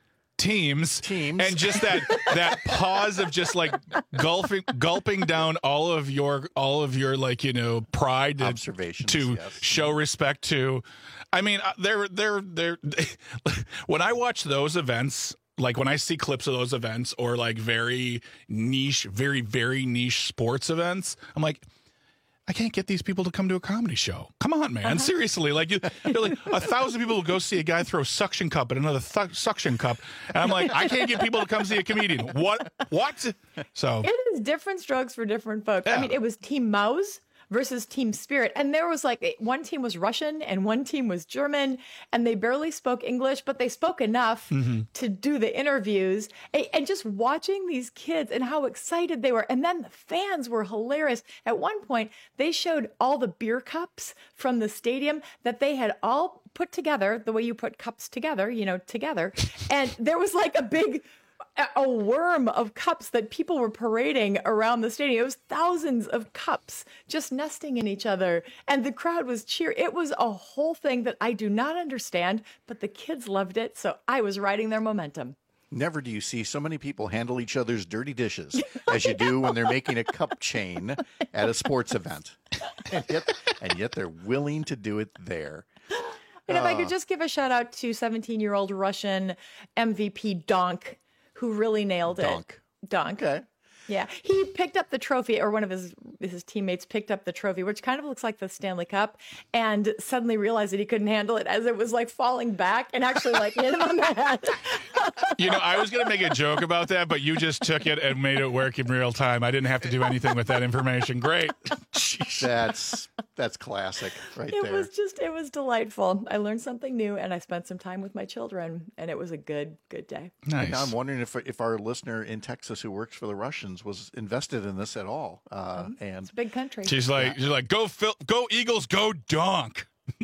teams teams and just that that pause of just like gulping gulping down all of your all of your like you know pride to, observations to yes. show respect to. I mean they're they're they're when I watch those events, like when I see clips of those events or like very niche very very niche sports events, I'm like, I can't get these people to come to a comedy show. Come on, man. Uh-huh. Seriously. Like, you, like a thousand people will go see a guy throw a suction cup at another th- suction cup. And I'm like, I can't get people to come see a comedian. What? What? So it is different strokes for different folks. Yeah. I mean, it was Team Mouse versus Team Spirit. And there was like one team was Russian and one team was German and they barely spoke English, but they spoke enough mm-hmm. to do the interviews. And just watching these kids and how excited they were. And then the fans were hilarious. At one point, they showed all the beer cups from the stadium that they had all put together the way you put cups together, you know, together. And there was like a big a worm of cups that people were parading around the stadium. It was thousands of cups just nesting in each other. And the crowd was cheering. It was a whole thing that I do not understand, but the kids loved it. So I was riding their momentum. Never do you see so many people handle each other's dirty dishes as you do when they're making a cup chain at a sports event. And yet, and yet they're willing to do it there. And if uh, I could just give a shout out to seventeen-year-old Russian M V P Donk, who really nailed it. Donk. Donk. Okay. Yeah. He picked up the trophy, or one of his his teammates picked up the trophy, which kind of looks like the Stanley Cup, and suddenly realized that he couldn't handle it as it was like falling back and actually like hit him on the head. You know, I was going to make a joke about that, but you just took it and made it work in real time. I didn't have to do anything with that information. Great. That's that's classic right it there. It was just, it was delightful. I learned something new and I spent some time with my children and it was a good, good day. Nice. And now I'm wondering if if our listener in Texas who works for the Russians was invested in this at all. Uh, um, and it's a big country. She's like, yeah. she's like, go, Phil, go Eagles, go Donk.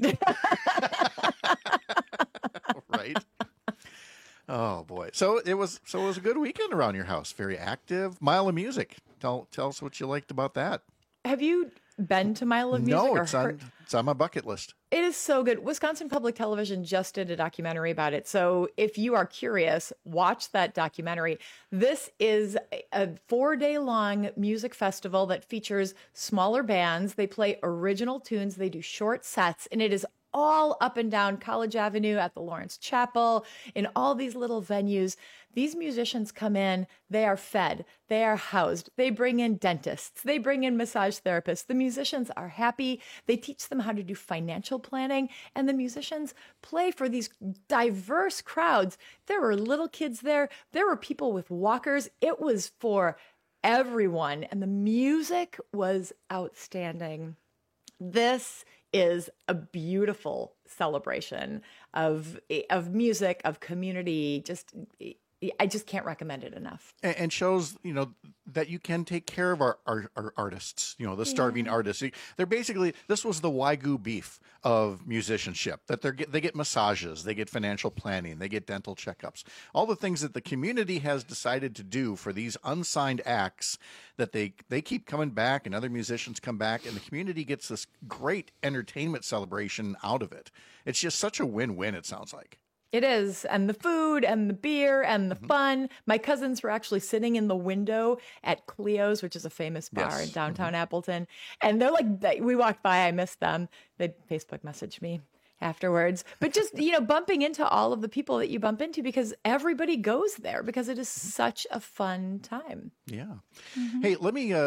Right. Oh boy. So it was. So it was a good weekend around your house. Very active. Mile of Music. Tell tell us what you liked about that. Have you been to Mile of Music? No, it's on it's on my bucket list. It is so good. Wisconsin Public Television just did a documentary about it. So if you are curious, watch that documentary. This is a four-day-long music festival that features smaller bands. They play original tunes. They do short sets, and it is all up and down College Avenue at the Lawrence Chapel, in all these little venues. These musicians come in, they are fed, they are housed, they bring in dentists, they bring in massage therapists. The musicians are happy. They teach them how to do financial planning, and the musicians play for these diverse crowds. There were little kids there. There were people with walkers. It was for everyone, and the music was outstanding. This is a beautiful celebration of of music, of community. Just, I just can't recommend it enough. And shows, you know, that you can take care of our, our, our artists, you know, the starving yeah. artists. They're basically, this was the Wagyu beef of musicianship, that they they get massages, they get financial planning, they get dental checkups, all the things that the community has decided to do for these unsigned acts, that they, they keep coming back and other musicians come back and the community gets this great entertainment celebration out of it. It's just such a win-win, it sounds like. It is. And the food and the beer and the mm-hmm. fun. My cousins were actually sitting in the window at Cleo's, which is a famous bar yes. in downtown mm-hmm. Appleton. And they're like, we walked by, I missed them. They Facebook messaged me afterwards. But just, you know, bumping into all of the people that you bump into, because everybody goes there because it is such a fun time. Yeah. Mm-hmm. Hey, let me uh,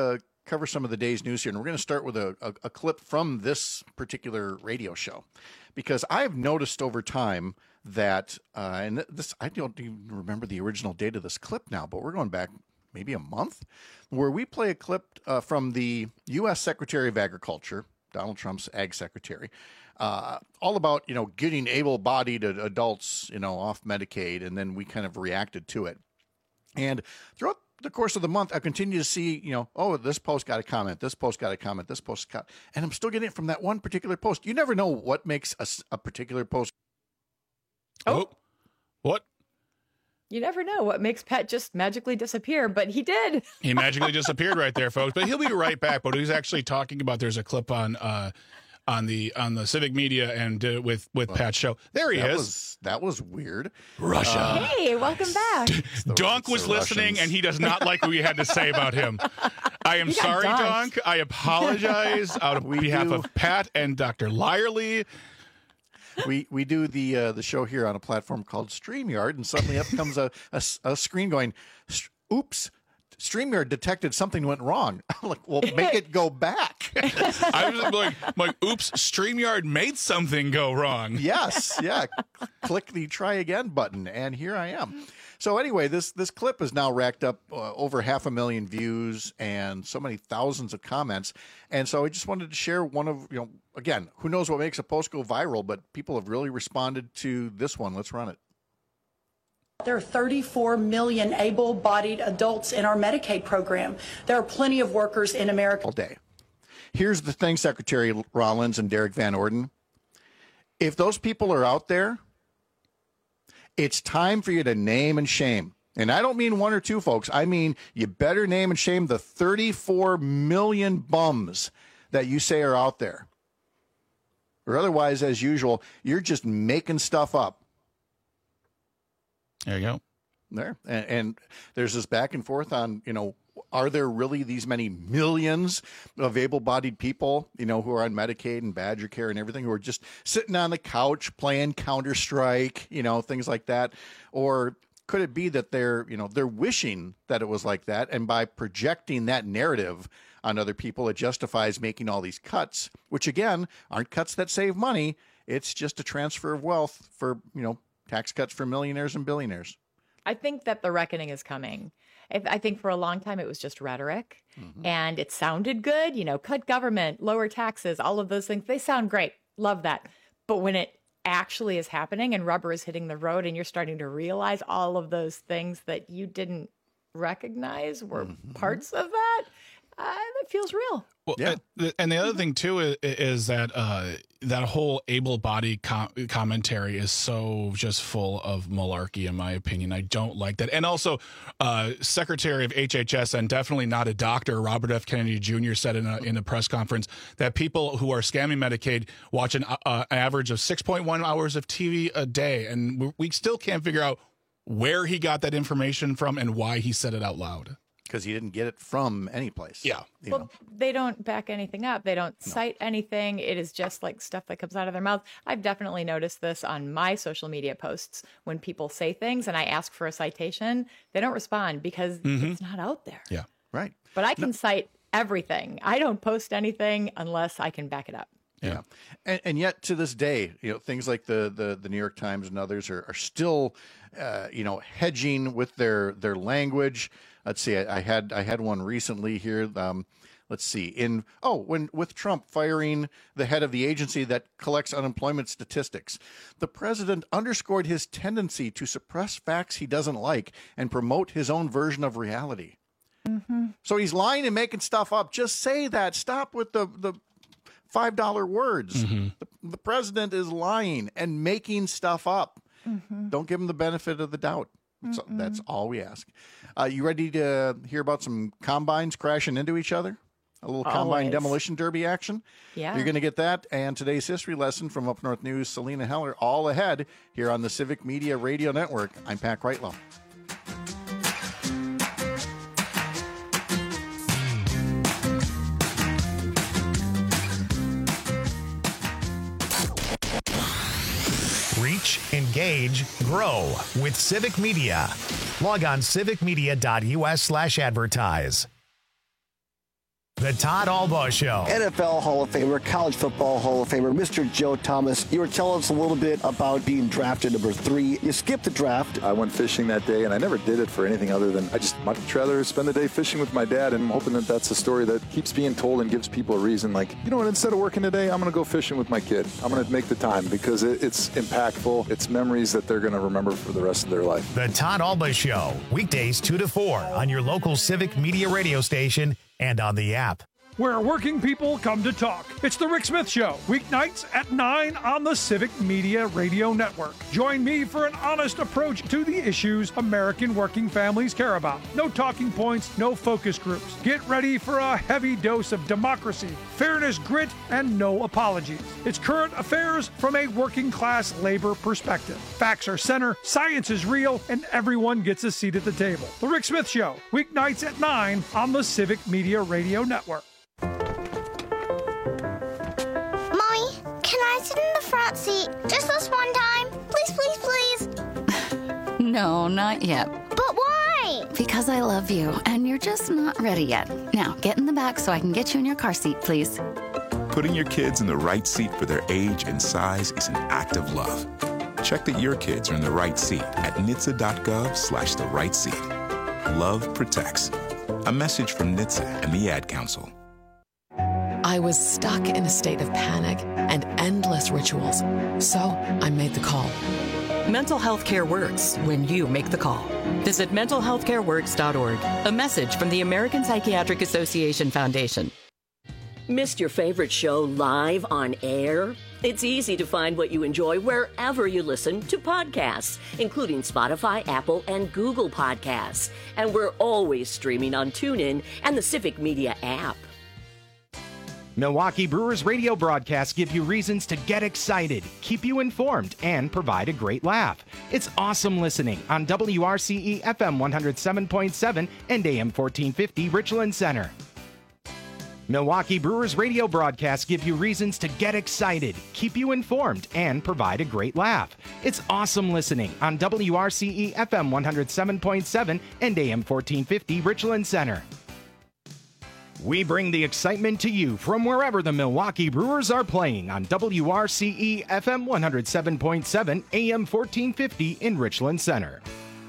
cover some of the day's news here. And we're going to start with a, a, a clip from this particular radio show, because I've noticed over time that, uh, and this, I don't even remember the original date of this clip now, but we're going back maybe a month, where we play a clip uh, from the U S Secretary of Agriculture, Donald Trump's ag secretary, uh, all about, you know, getting able-bodied adults, you know, off Medicaid, and then we kind of reacted to it. And throughout the course of the month, I continue to see, you know, oh, this post got a comment, this post got a comment, this post got, and I'm still getting it from that one particular post. You never know what makes a, a particular post. Oh, what? You never know what makes Pat just magically disappear, but he did. He magically disappeared right there, folks. But he'll be right back. But he's actually talking about, there's a clip on uh, on the on the Civic Media and uh, with with well, Pat's show. There he that is. Was, that was weird. Russia. Uh, hey, welcome back. Dunk was listening, Russians. And he does not like what we had to say about him. I am sorry, Dunk. I apologize out of we behalf do. of Pat and Doctor Lyerly. We we do the uh, the show here on a platform called StreamYard, and suddenly up comes a, a, a screen going, oops, StreamYard detected something went wrong. I'm like, well, make it go back. I was like, like, oops, StreamYard made something go wrong. Yes, yeah. Click the try again button, and here I am. So anyway, this this clip has now racked up uh, over half a million views and so many thousands of comments. And so I just wanted to share one of, you know, again, who knows what makes a post go viral, but people have really responded to this one. Let's run it. There are thirty-four million able-bodied adults in our Medicaid program. There are plenty of workers in America. All day. Here's the thing, Secretary Rollins and Derek Van Orden. If those people are out there, it's time for you to name and shame. And I don't mean one or two folks. I mean, you better name and shame the thirty-four million bums that you say are out there. Or otherwise, as usual, you're just making stuff up. There you go. There. And, and there's this back and forth on, you know, are there really these many millions of able-bodied people, you know, who are on Medicaid and Badger Care and everything, who are just sitting on the couch playing Counter-Strike, you know, things like that? Or could it be that they're, you know, they're wishing that it was like that, and by projecting that narrative on other people, it justifies making all these cuts, which, again, aren't cuts that save money. It's just a transfer of wealth for, you know, tax cuts for millionaires and billionaires. I think that the reckoning is coming. I think for a long time it was just rhetoric, mm-hmm. and it sounded good. You know, cut government, lower taxes, all of those things. They sound great. Love that. But when it actually is happening and rubber is hitting the road and you're starting to realize all of those things that you didn't recognize were mm-hmm. parts of that, uh, that feels real. Well, yeah. And the other thing, too, is, is that uh, that whole able-bodied com- commentary is so just full of malarkey, in my opinion. I don't like that. And also, uh, Secretary of H H S, and definitely not a doctor, Robert F. Kennedy Junior said in a, in a press conference that people who are scamming Medicaid watch an uh, average of six point one hours of T V a day. And we still can't figure out where he got that information from and why he said it out loud. Because he didn't get it from any place. Yeah. Well, know. They don't back anything up. They don't No. cite anything. It is just like stuff that comes out of their mouth. I've definitely noticed this on my social media posts. When people say things and I ask for a citation, they don't respond because mm-hmm. it's not out there. Yeah. Right. But I can No. cite everything. I don't post anything unless I can back it up. Yeah. yeah. And, and yet to this day, you know, things like the, the, the New York Times and others are, are still, uh, you know, hedging with their, their language. Let's see. I, I had I had one recently here. Um, let's see. In oh, when with Trump firing the head of the agency that collects unemployment statistics, the president underscored his tendency to suppress facts he doesn't like and promote his own version of reality. Mm-hmm. So he's lying and making stuff up. Just say that. Stop with the the five dollar words. Mm-hmm. The, the president is lying and making stuff up. Mm-hmm. Don't give him the benefit of the doubt. So that's all we ask. Uh, you ready to hear about some combines crashing into each other? A little combine Always. demolition derby action? Yeah. You're going to get that and today's history lesson from Up North News, Selena Heller, all ahead here on the Civic Media Radio Network. I'm Pat Kreitlow. Reach, engage, grow with Civic Media. Log on civicmedia.us slash advertise. The Todd Albaugh Show. N F L Hall of Famer, College Football Hall of Famer, Mister Joe Thomas. You were telling us a little bit about being drafted number three. You skipped the draft. I went fishing that day, and I never did it for anything other than I just much rather spend the day fishing with my dad, and I'm hoping that that's a story that keeps being told and gives people a reason. Like, you know what, instead of working today, I'm going to go fishing with my kid. I'm going to make the time because it, it's impactful. It's memories that they're going to remember for the rest of their life. The Todd Albaugh Show, weekdays two to four on your local Civic Media radio station and on the app. Where working people come to talk. It's the Rick Smith Show, weeknights at nine on the Civic Media Radio Network. Join me for an honest approach to the issues American working families care about. No talking points, no focus groups. Get ready for a heavy dose of democracy, fairness, grit, and no apologies. It's current affairs from a working class labor perspective. Facts are center, science is real, and everyone gets a seat at the table. The Rick Smith Show, weeknights at nine on the Civic Media Radio Network. Can I sit in the front seat just this one time? Please, please, please. No, not yet. But why? Because I love you, and you're just not ready yet. Now, get in the back so I can get you in your car seat, please. Putting your kids in the right seat for their age and size is an act of love. Check that your kids are in the right seat at N H T S A dot gov slash the right seat. Love protects. A message from N H T S A and the Ad Council. I was stuck in a state of panic and endless rituals, so I made the call. Mental health care works when you make the call. Visit mental health care works dot org. A message from the American Psychiatric Association Foundation. Missed your favorite show live on air? It's easy to find what you enjoy wherever you listen to podcasts, including Spotify, Apple, and Google Podcasts. And we're always streaming on TuneIn and the Civic Media app. Milwaukee Brewers radio broadcasts give you reasons to get excited, keep you informed, and provide a great laugh. It's awesome listening on W R C E F M one oh seven point seven and A M fourteen fifty Richland Center. Milwaukee Brewers radio broadcasts give you reasons to get excited, keep you informed, and provide a great laugh. It's awesome listening on W R C E F M one oh seven point seven and A M fourteen fifty Richland Center. We bring the excitement to you from wherever the Milwaukee Brewers are playing on W R C E F M one oh seven point seven, A M fourteen fifty in Richland Center.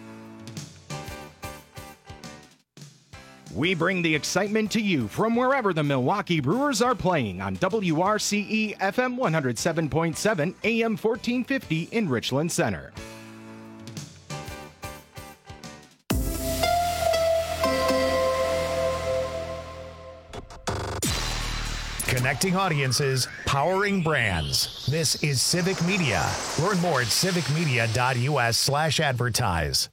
We bring the excitement to you from wherever the Milwaukee Brewers are playing on W R C E F M one oh seven point seven, A M fourteen fifty in Richland Center. Connecting audiences, powering brands. This is Civic Media. Learn more at civic media dot U S slash advertise.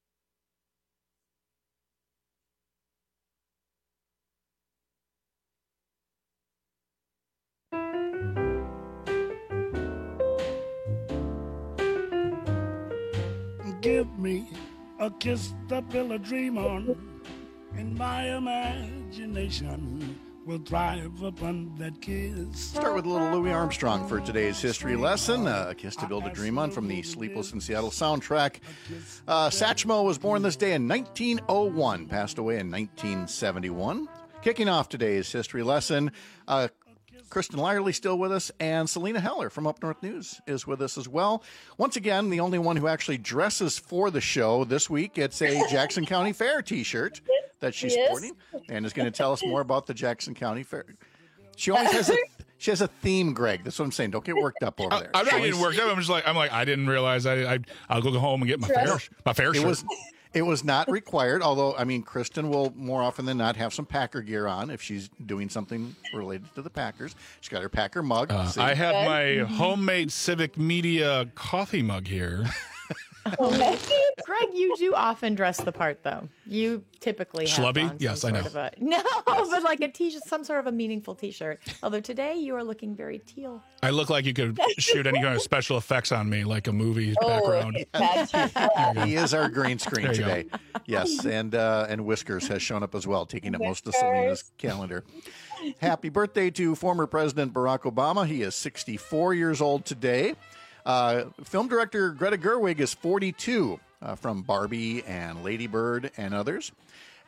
Give me a kiss to build a dream on, and my imagination will thrive upon that kiss. Start with a little Louis Armstrong for today's history lesson. Uh, a Kiss to Build a Dream On from the Sleepless in Seattle soundtrack. Uh, Satchmo was born this day in nineteen oh one, passed away in nineteen seventy-one. Kicking off today's history lesson, uh, Kristen Lyerly still with us, and Selena Heller from Up North News is with us as well. Once again, the only one who actually dresses for the show this week. It's a Jackson County Fair t-shirt that she's Yes. sporting, and is going to tell us more about the Jackson County Fair. She always has a she has a theme, Greg. That's what I'm saying. Don't get worked up over there. I'm She not always- getting worked up. I'm just like I'm like I didn't realize I, I I'll go home and get my fair my fair It shirt. was it was not required, although I mean Kristen will more often than not have some Packer gear on if she's doing something related to the Packers. She's got her Packer mug. Uh, See? I have my homemade Civic Media coffee mug here. Greg, you do often dress the part, though. You typically have Schlubby? on some Yes, I sort know. of a- no, but like a t-shirt, some sort of a meaningful t-shirt. Although today you are looking very teal. I look like you could shoot any kind of special effects on me, like a movie background. He is our green screen There you go. today. Yes, and uh, and Whiskers has shown up as well, taking up most of Selena's calendar. Happy birthday to former President Barack Obama. He is sixty-four years old today. Uh, film director Greta Gerwig is forty-two uh, from Barbie and Lady Bird and others.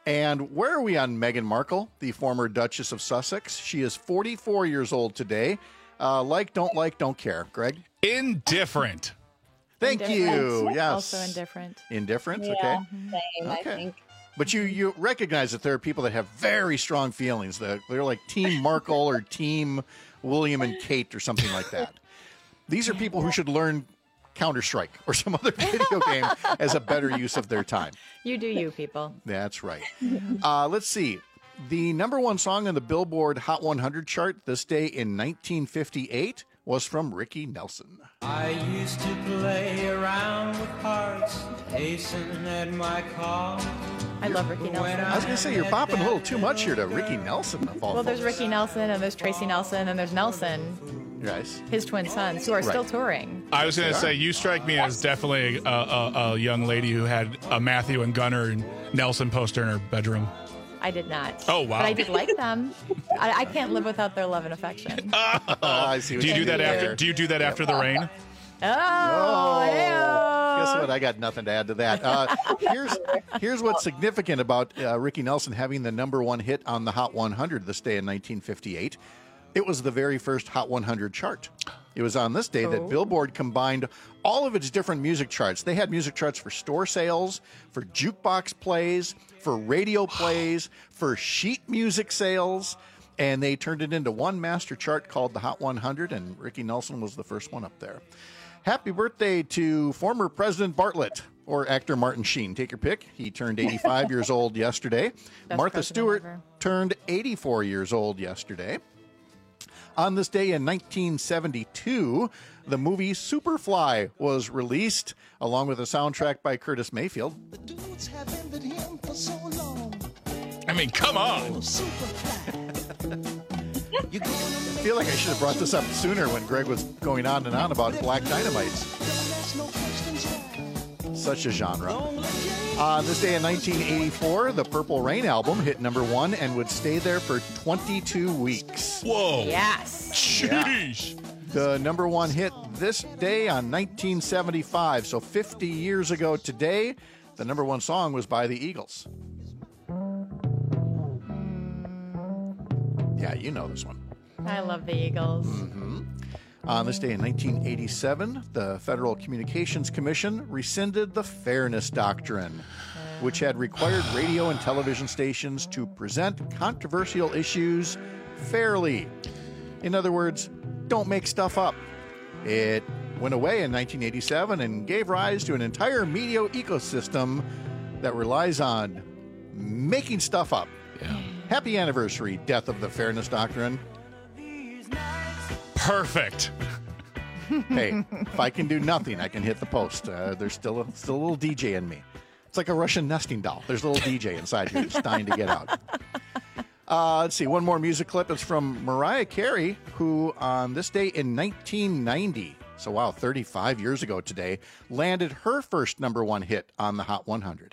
And where are we on Meghan Markle, the former Duchess of Sussex? She is forty-four years old today. Uh, like, don't like, don't care. Greg? Indifferent. Thank Indifferent. you. Yes. Also indifferent. Indifferent? Yeah, Okay. same, I Okay. think. But you, you recognize that there are people that have very strong feelings. That they're like Team Markle or Team William and Kate or something like that. These are people who should learn Counter-Strike or some other video game as a better use of their time. You do you, people. That's right. Uh, let's see. The number one song on the Billboard Hot one hundred chart this day in nineteen fifty-eight was from Ricky Nelson. I used to play around with hearts, hasten at my call. I love Ricky Nelson. I was going to say, you're popping a little too much here to Ricky Nelson. Of all Well, there's folks. Ricky Nelson, and there's Tracy Nelson, and there's Nelson, Yes. his twin sons, who are still Right. touring. I was going to say, you strike me as definitely a, a, a young lady who had a Matthew and Gunnar and Nelson poster in her bedroom. I did not. Oh, wow. But I did like them. I, I can't live without their love and affection. Oh, I see what Do you you do that did after? there. Do you do that after the rain? Oh, hey-o. Guess what? I got nothing to add to that. Uh, here's here's what's significant about uh, Ricky Nelson having the number one hit on the Hot one hundred this day in nineteen fifty-eight. It was the very first Hot one hundred chart. It was on this day Oh. that Billboard combined all of its different music charts. They had music charts for store sales, for jukebox plays, for radio plays, for sheet music sales, and they turned it into one master chart called the Hot one hundred, and Ricky Nelson was the first one up there. Happy birthday to former President Bartlett, or actor Martin Sheen. Take your pick. He turned eighty-five years old yesterday. Best Martha president Stewart ever. turned eighty-four years old yesterday. On this day in nineteen seventy-two, the movie Superfly was released, along with a soundtrack by Curtis Mayfield. I mean, come on. I feel like I should have brought this up sooner when Greg was going on and on about Black Dynamite. Such a genre. On this day in nineteen eighty-four, the Purple Rain album hit number one and would stay there for twenty-two weeks. Whoa. Yes. Sheesh. The number one hit this day on nineteen seventy-five, so fifty years ago today, the number one song was by the Eagles. Yeah, you know this one. I love the Eagles. Mm-hmm. On this day in nineteen eighty-seven, the Federal Communications Commission rescinded the Fairness Doctrine, which had required radio and television stations to present controversial issues fairly. In other words, don't make stuff up. It went away in nineteen eighty-seven and gave rise to an entire media ecosystem that relies on making stuff up. Yeah. Happy anniversary, death of the Fairness Doctrine. Perfect. Hey, if I can do nothing, I can hit the post. Uh, there's still a, still a little D J in me. It's like a Russian nesting doll. There's a little D J inside you who's dying to get out. Uh, let's see, one more music clip. It's from Mariah Carey, who on this day in nineteen ninety, so wow, thirty-five years ago today, landed her first number one hit on the Hot one hundred.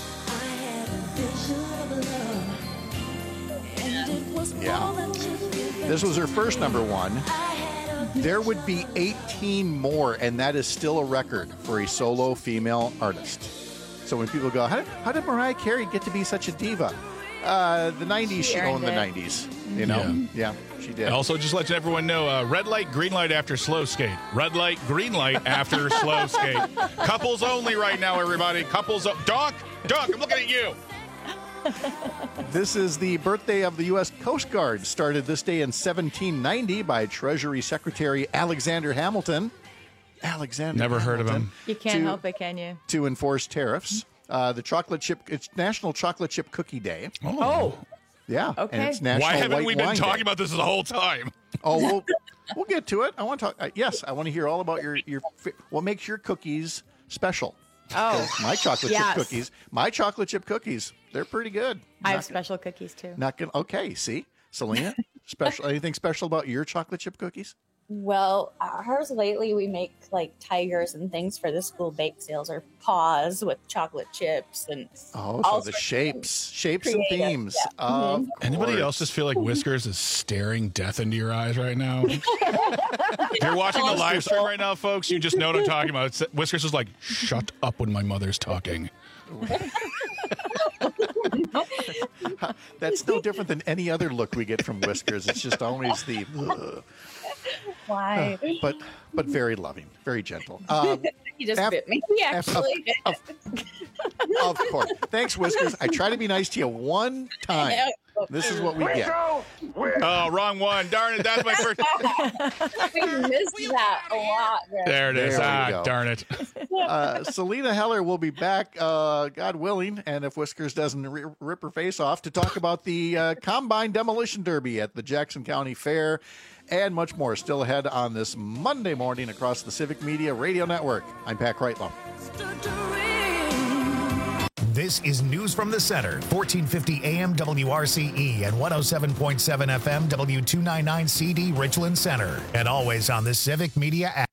Yeah. This was her first number one. There would be eighteen more, and that is still a record for a solo female artist. So when people go, how did, how did Mariah Carey get to be such a diva? Uh, the nineties, she, She owned earned the it. nineties. You know? Yeah, she did. And also, just letting everyone know, uh, red light, green light after slow skate. Red light, green light after slow skate. Couples only right now, everybody. Couples. O- Doc, Doc, I'm looking at you. This is the birthday of the U S Coast Guard, started this day in seventeen ninety by Treasury Secretary Alexander Hamilton. Alexander Never heard of Hamilton, him. You can't to- help it, can you? To enforce tariffs. Uh, the chocolate chip, it's National Chocolate Chip Cookie Day. Oh. Yeah. Okay. And it's National Why haven't White we been Wine talking Day. about this the whole time? Oh, we'll, we'll get to it. I want to talk. Uh, yes, I want to hear all about your, your fi- what makes your cookies special. Oh. 'Cause my chocolate Yes. chip cookies, my chocolate chip cookies, they're pretty good. I have Not- special cookies too. Not gonna. Okay, see, Selena, special. Anything special about your chocolate chip cookies? Well, ours lately we make like tigers and things for the school bake sales, or paws with chocolate chips and Oh, all so the sorts of shapes, shapes and creative, themes. yeah. Of Mhm. Anybody course. else just feel like Whiskers is staring death into your eyes right now? If you're watching the live stream right now, folks, you just know what I'm talking about. It's, Whiskers is like, shut up when my mother's talking. That's no different than any other look we get from Whiskers. It's just always the. Uh, Why? Uh, but but very loving, very gentle. Um, he just af- bit me. He actually did. Of, of course. Thanks, Whiskers. I try to be nice to you one time. This is what we get. Oh, wrong one. Darn it. That's my first. We missed that a lot. Greg. There it is. There we Ah, go. darn it. Uh, Selena Heller will be back, uh, God willing, and if Whiskers doesn't ri- rip her face off, to talk about the uh, Combine Demolition Derby at the Jackson County Fair and much more. Still ahead on this Monday morning across the Civic Media Radio Network. I'm Pat Kreitlow. This is News from the Center, fourteen fifty A M W R C E and one oh seven point seven F M W two ninety-nine C D Richland Center, and always on the Civic Media app.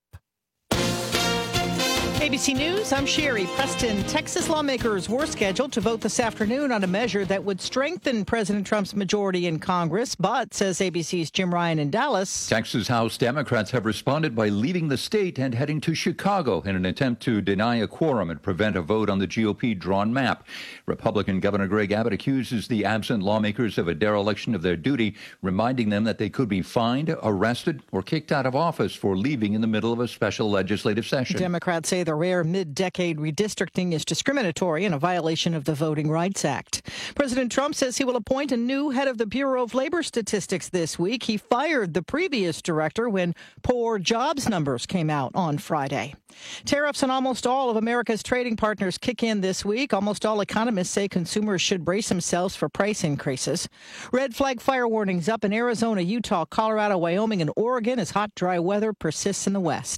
A B C News, I'm Sherry Preston. Texas lawmakers were scheduled to vote this afternoon on a measure that would strengthen President Trump's majority in Congress, but, says A B C's Jim Ryan in Dallas, Texas House Democrats have responded by leaving the state and heading to Chicago in an attempt to deny a quorum and prevent a vote on the G O P-drawn map. Republican Governor Greg Abbott accuses the absent lawmakers of a dereliction of their duty, reminding them that they could be fined, arrested, or kicked out of office for leaving in the middle of a special legislative session. Democrats say the rare mid-decade redistricting is discriminatory and a violation of the Voting Rights Act. President Trump says he will appoint a new head of the Bureau of Labor Statistics this week. He fired the previous director when poor jobs numbers came out on Friday. Tariffs on almost all of America's trading partners kick in this week. Almost all economists say consumers should brace themselves for price increases. Red flag fire warnings up in Arizona, Utah, Colorado, Wyoming, and Oregon as hot, dry weather persists in the west.